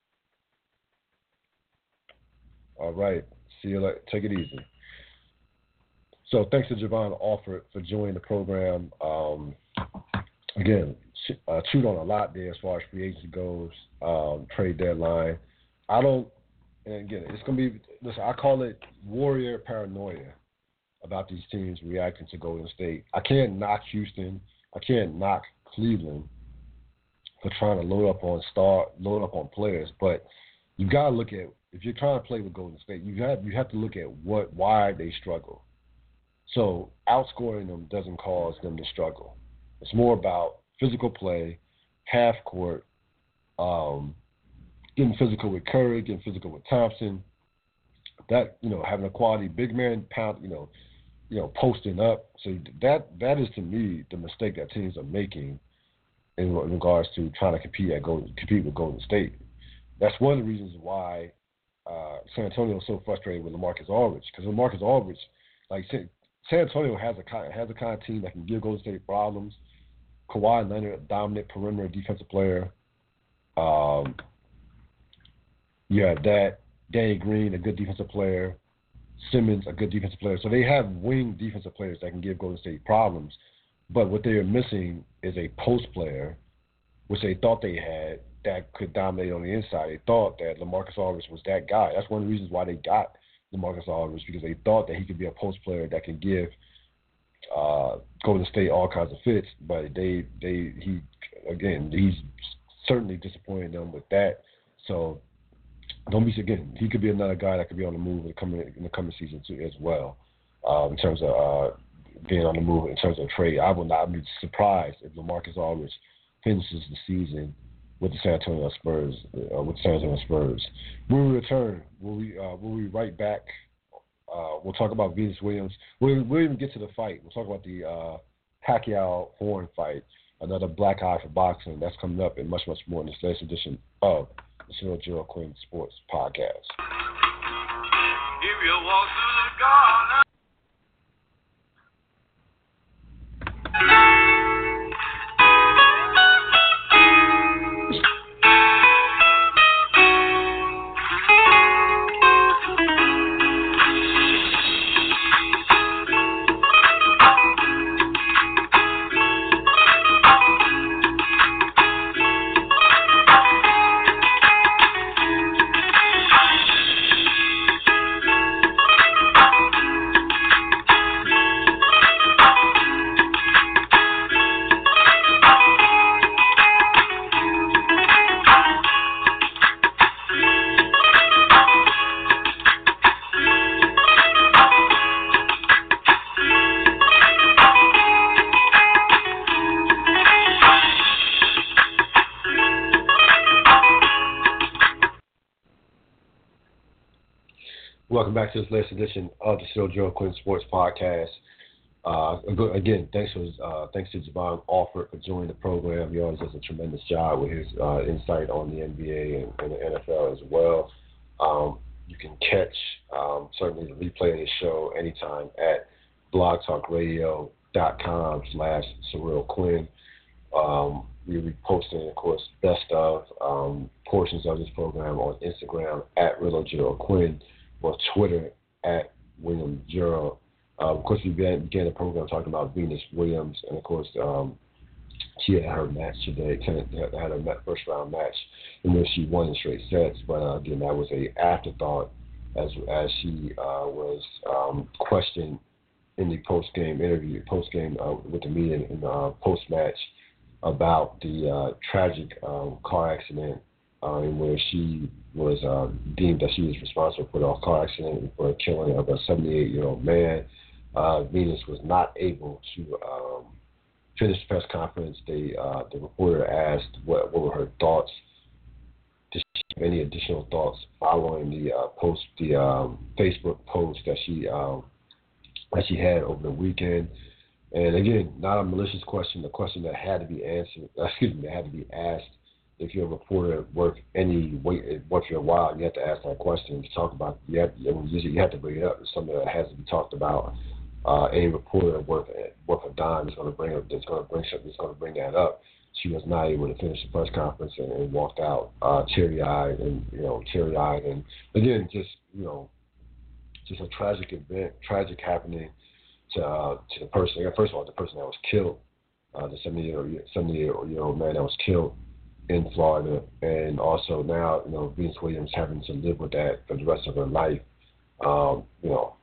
All right. See you later. Take it easy. So thanks to Javon Alford for joining the program. Um, again, uh, chewed on a lot there as far as free agency goes, um, trade deadline. I don't, and again, it's going to be, listen, I call it warrior paranoia about these teams reacting to Golden State. I can't knock Houston. I can't knock Cleveland for trying to load up on star, load up on players. But you got to look at, if you're trying to play with Golden State, you have you have to look at what why they struggle. So outscoring them doesn't cause them to struggle. It's more about physical play, half court, um, getting physical with Curry, getting physical with Thompson. That, you know, having a quality big man pound, you know, you know, posting up. So that that is to me the mistake that teams are making in, in regards to trying to compete at Golden, compete with Golden State. That's one of the reasons why uh, San Antonio is so frustrated with LaMarcus Aldridge, because LaMarcus Aldridge, like San, San Antonio has a kind has a kind of team that can give Golden State problems. Kawhi Leonard, a dominant perimeter defensive player. Um, you have that. Danny Green, a good defensive player. Simmons, a good defensive player. So they have wing defensive players that can give Golden State problems. But what they are missing is a post player, which they thought they had, that could dominate on the inside. They thought that LaMarcus Aldridge was that guy. That's one of the reasons why they got LaMarcus Aldridge, because they thought that he could be a post player that can give uh, Golden State all kinds of fits. But they, they, he, again, he's certainly disappointed them with that. So don't be again. He could be another guy that could be on the move in the coming in the coming season too, as well. Um, in terms of uh, being on the move, in terms of trade, I will not be surprised if LaMarcus Aldridge finishes the season with the San Antonio Spurs. Uh, with the San Antonio Spurs, when we return, we'll we uh, we'll be right back. Uh, we'll talk about Venus Williams. We'll, we'll even get to the fight. We'll talk about the uh, Pacquiao Horn fight, another black eye for boxing. That's coming up, and much much more in this latest edition of the Cyril Gerald Quinn Sports Podcast. If you walk through the garden. Welcome back to this latest edition of the Cyril Gerald Quinn Sports Podcast. Uh, again, thanks for uh, thanks to Javon Alford for joining the program. He always does a tremendous job with his uh, insight on the N B A and, and the N F L as well. Um, you can catch um, certainly the replay of the show anytime at blogtalkradio.com slash Cyril Quinn. Um, we'll be posting, of course, best of um, portions of this program on Instagram at Real Gerald Quinn, or Twitter at William Gerald. Uh, of course, we began, began the program talking about Venus Williams, and of course, um, she had her match today, kind of had her first round match, in which she won in straight sets. But uh, again, that was a afterthought as as she uh, was um, questioned in the post game interview, post game uh, with the media in the uh, post match about the uh, tragic um, car accident uh, in where she was uh, deemed that she was responsible for the car accident and for the killing of a seventy-eight-year-old man. Uh, Venus was not able to um, finish the press conference. They, uh, the reporter asked what, what were her thoughts. Did she have any additional thoughts following the uh, post, the um, Facebook post that she um, that she had over the weekend? And again, not a malicious question, a question that had to be answered. Excuse me, that had to be asked. If you're a reporter worth any weight, worth your while, you have to ask that question to talk about. You have, usually you have to bring it up. It's something that has to be talked about. Uh, any reporter worth worth a dime is going to bring up. That's going to bring something. That's going to bring that up. She was not able to finish the press conference and, and walked out uh, teary-eyed and you know teary-eyed and again just you know just a tragic event, tragic happening to uh, to the person. First of all, the person that was killed, uh, the seventy-eight-year-old man that was killed in Florida, and also now, you know, Venus Williams having to live with that for the rest of her life. Um, you know,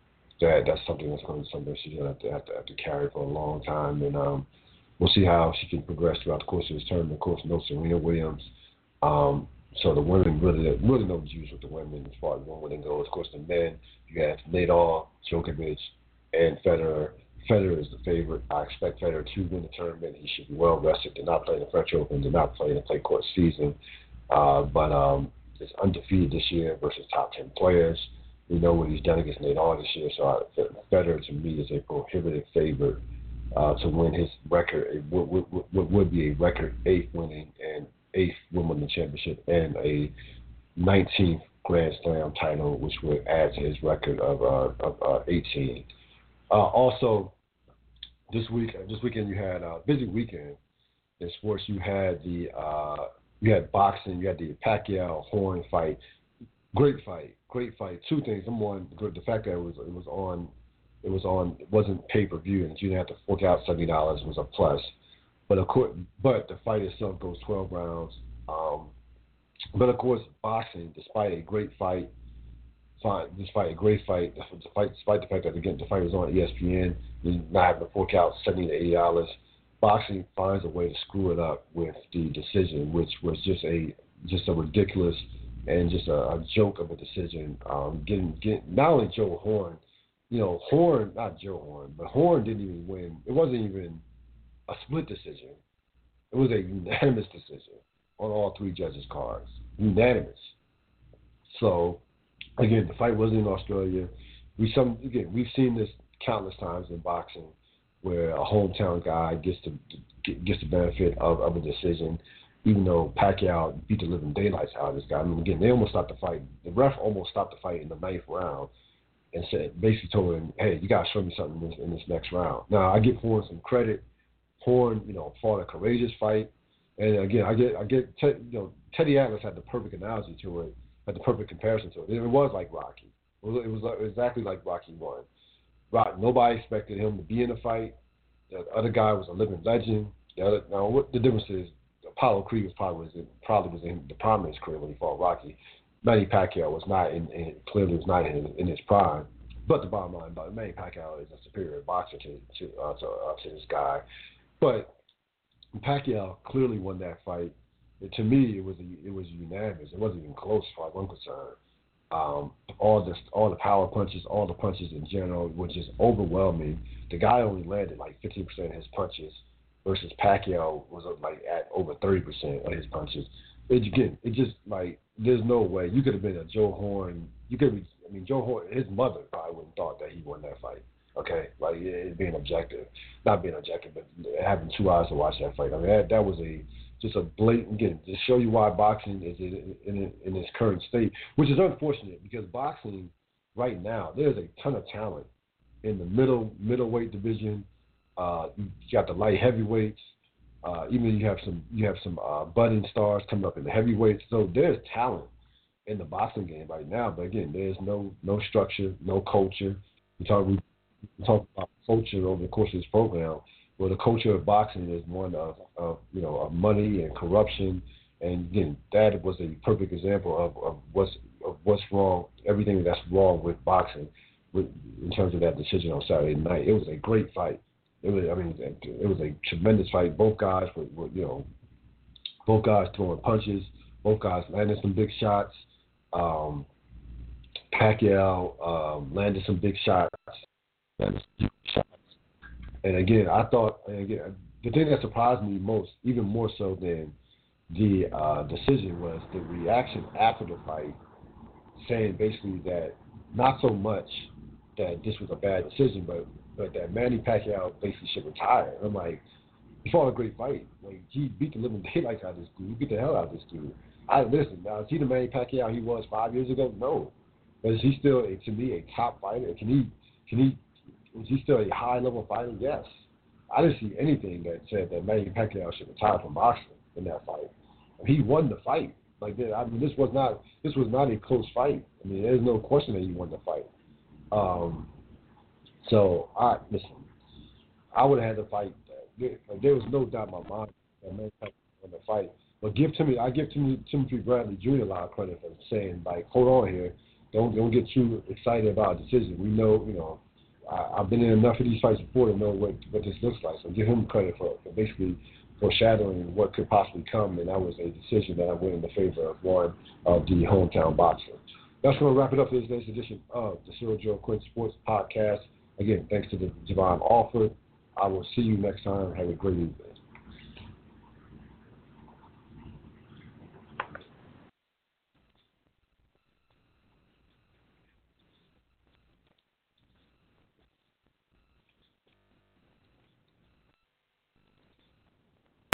that that's something that's going to be something she's going to have to, have to have to carry for a long time, and um, we'll see how she can progress throughout the course of this tournament. Of course, no Serena Williams, um, so the women really really no juice with the women as far as one winning goes. Of course, the men you have Nadal, Djokovic, and Federer. Federer is the favorite. I expect Federer to win the tournament. He should be well rested. They're not playing the French Open. They're not playing the clay court season. Uh, but um, he's undefeated this year versus top ten players. We know what he's done against Nadal this year. So I, Federer, to me, is a prohibitive favorite uh, to win his record. What would, would, would be a record eighth winning and eighth Wimbledon championship and a nineteenth Grand Slam title, which would add to his record of, uh, of uh, eighteen. Uh, also, this week, this weekend you had a busy weekend in sports. You had the uh, you had boxing. You had the Pacquiao Horn fight. Great fight, great fight. Two things. Number one, the fact that it was it was on, it was on, it wasn't pay per view, and you didn't have to fork out seventy dollars was a plus. But of course, but the fight itself goes twelve rounds. Um, but of course, boxing, despite a great fight. Despite a great fight, despite, despite the fact that again the fight was on E S P N, you not having to fork out seventy to eighty dollars. Boxing finds a way to screw it up with the decision, which was just a just a ridiculous and just a, a joke of a decision. Um, getting getting not only Joe Horn, you know Horn, not Joe Horn, but Horn didn't even win. It wasn't even a split decision. It was a unanimous decision on all three judges' cards, unanimous. So. Again, the fight wasn't in Australia. We some again we've seen this countless times in boxing, where a hometown guy gets to gets the benefit of, of a decision, even though Pacquiao beat the living daylights out of this guy. I mean, again, they almost stopped the fight. The ref almost stopped the fight in the ninth round, and said basically told him, "Hey, you gotta show me something in this, in this next round." Now, I give Horn some credit. Horn, you know, fought a courageous fight, and again, I get I get you know Teddy Atlas had the perfect analogy to it. Had the perfect comparison to it. It was like Rocky. It was, it was exactly like Rocky one. Rock, nobody expected him to be in the fight. The other guy was a living legend. The other, now, what the difference is, Apollo Creed was probably was in, probably was in the prime of his career when he fought Rocky. Manny Pacquiao was not in, in clearly was not in, in his prime. But the bottom line, Manny Pacquiao is a superior boxer to to, uh, to, uh, to this guy. But Pacquiao clearly won that fight. To me, it was a, it was unanimous. It wasn't even close, as far as I'm concerned. Um, all the all the power punches, all the punches in general, were just overwhelming. The guy only landed like fifteen percent of his punches, versus Pacquiao was like at over thirty percent of his punches. It, again, it just like there's no way you could have been a Joe Horn. You could be. I mean, Joe Horn. His mother probably wouldn't thought that he won that fight. Okay, like it, being objective, not being objective, but having two eyes to watch that fight. I mean, that, that was a just a blatant, again, to show you why boxing is in, in, in its current state, which is unfortunate because boxing right now, there's a ton of talent in the middle middleweight division. Uh, you got the light heavyweights. Uh, even you have some you have some uh, budding stars coming up in the heavyweights. So there's talent in the boxing game right now. But again, there's no no structure, no culture. We talk we talk about culture over the course of this program. Well, the culture of boxing is one of, of you know of money and corruption, and again, that was a perfect example of, of what's of what's wrong, everything that's wrong with boxing, with, in terms of that decision on Saturday night. It was a great fight. It was, I mean, it was a tremendous fight. Both guys were, were you know, both guys throwing punches, both guys landed some big shots. Um, Pacquiao um, landed some big shots. Landed some big shots. And again, I thought, and again, the thing that surprised me most, even more so than the uh, decision, was the reaction after the fight, saying basically that not so much that this was a bad decision, but but that Manny Pacquiao basically should retire. I'm like, he fought a great fight. Like, he beat the living daylights out of this dude. He beat the hell out of this dude. I listen. Now, is he the Manny Pacquiao he was five years ago? No, but is he still, to me, a top fighter? Can he? Can he? Is he still a high-level fighter? Yes. I didn't see anything that said that Manny Pacquiao should retire from boxing in that fight. He won the fight. Like, I mean, this was not this was not a close fight. I mean, there's no question that he won the fight. Um, so, I listen. I would have had to fight. There, like, there was no doubt in my mind that Manny Pacquiao won the fight. But give Timothy, I give Timothy, Timothy Bradley Junior a lot of credit for saying, like, hold on here, don't don't get too excited about a decision. We know, you know. I, I've been in enough of these fights before to know what, what this looks like. So give him credit for, for basically foreshadowing what could possibly come, and that was a decision that I went in the favor of one of the hometown boxers. That's going to wrap it up for this day's edition of the Cyril Gerald Quinn Sports Podcast. Again, thanks to the Javon Alford. I will see you next time. Have a great evening.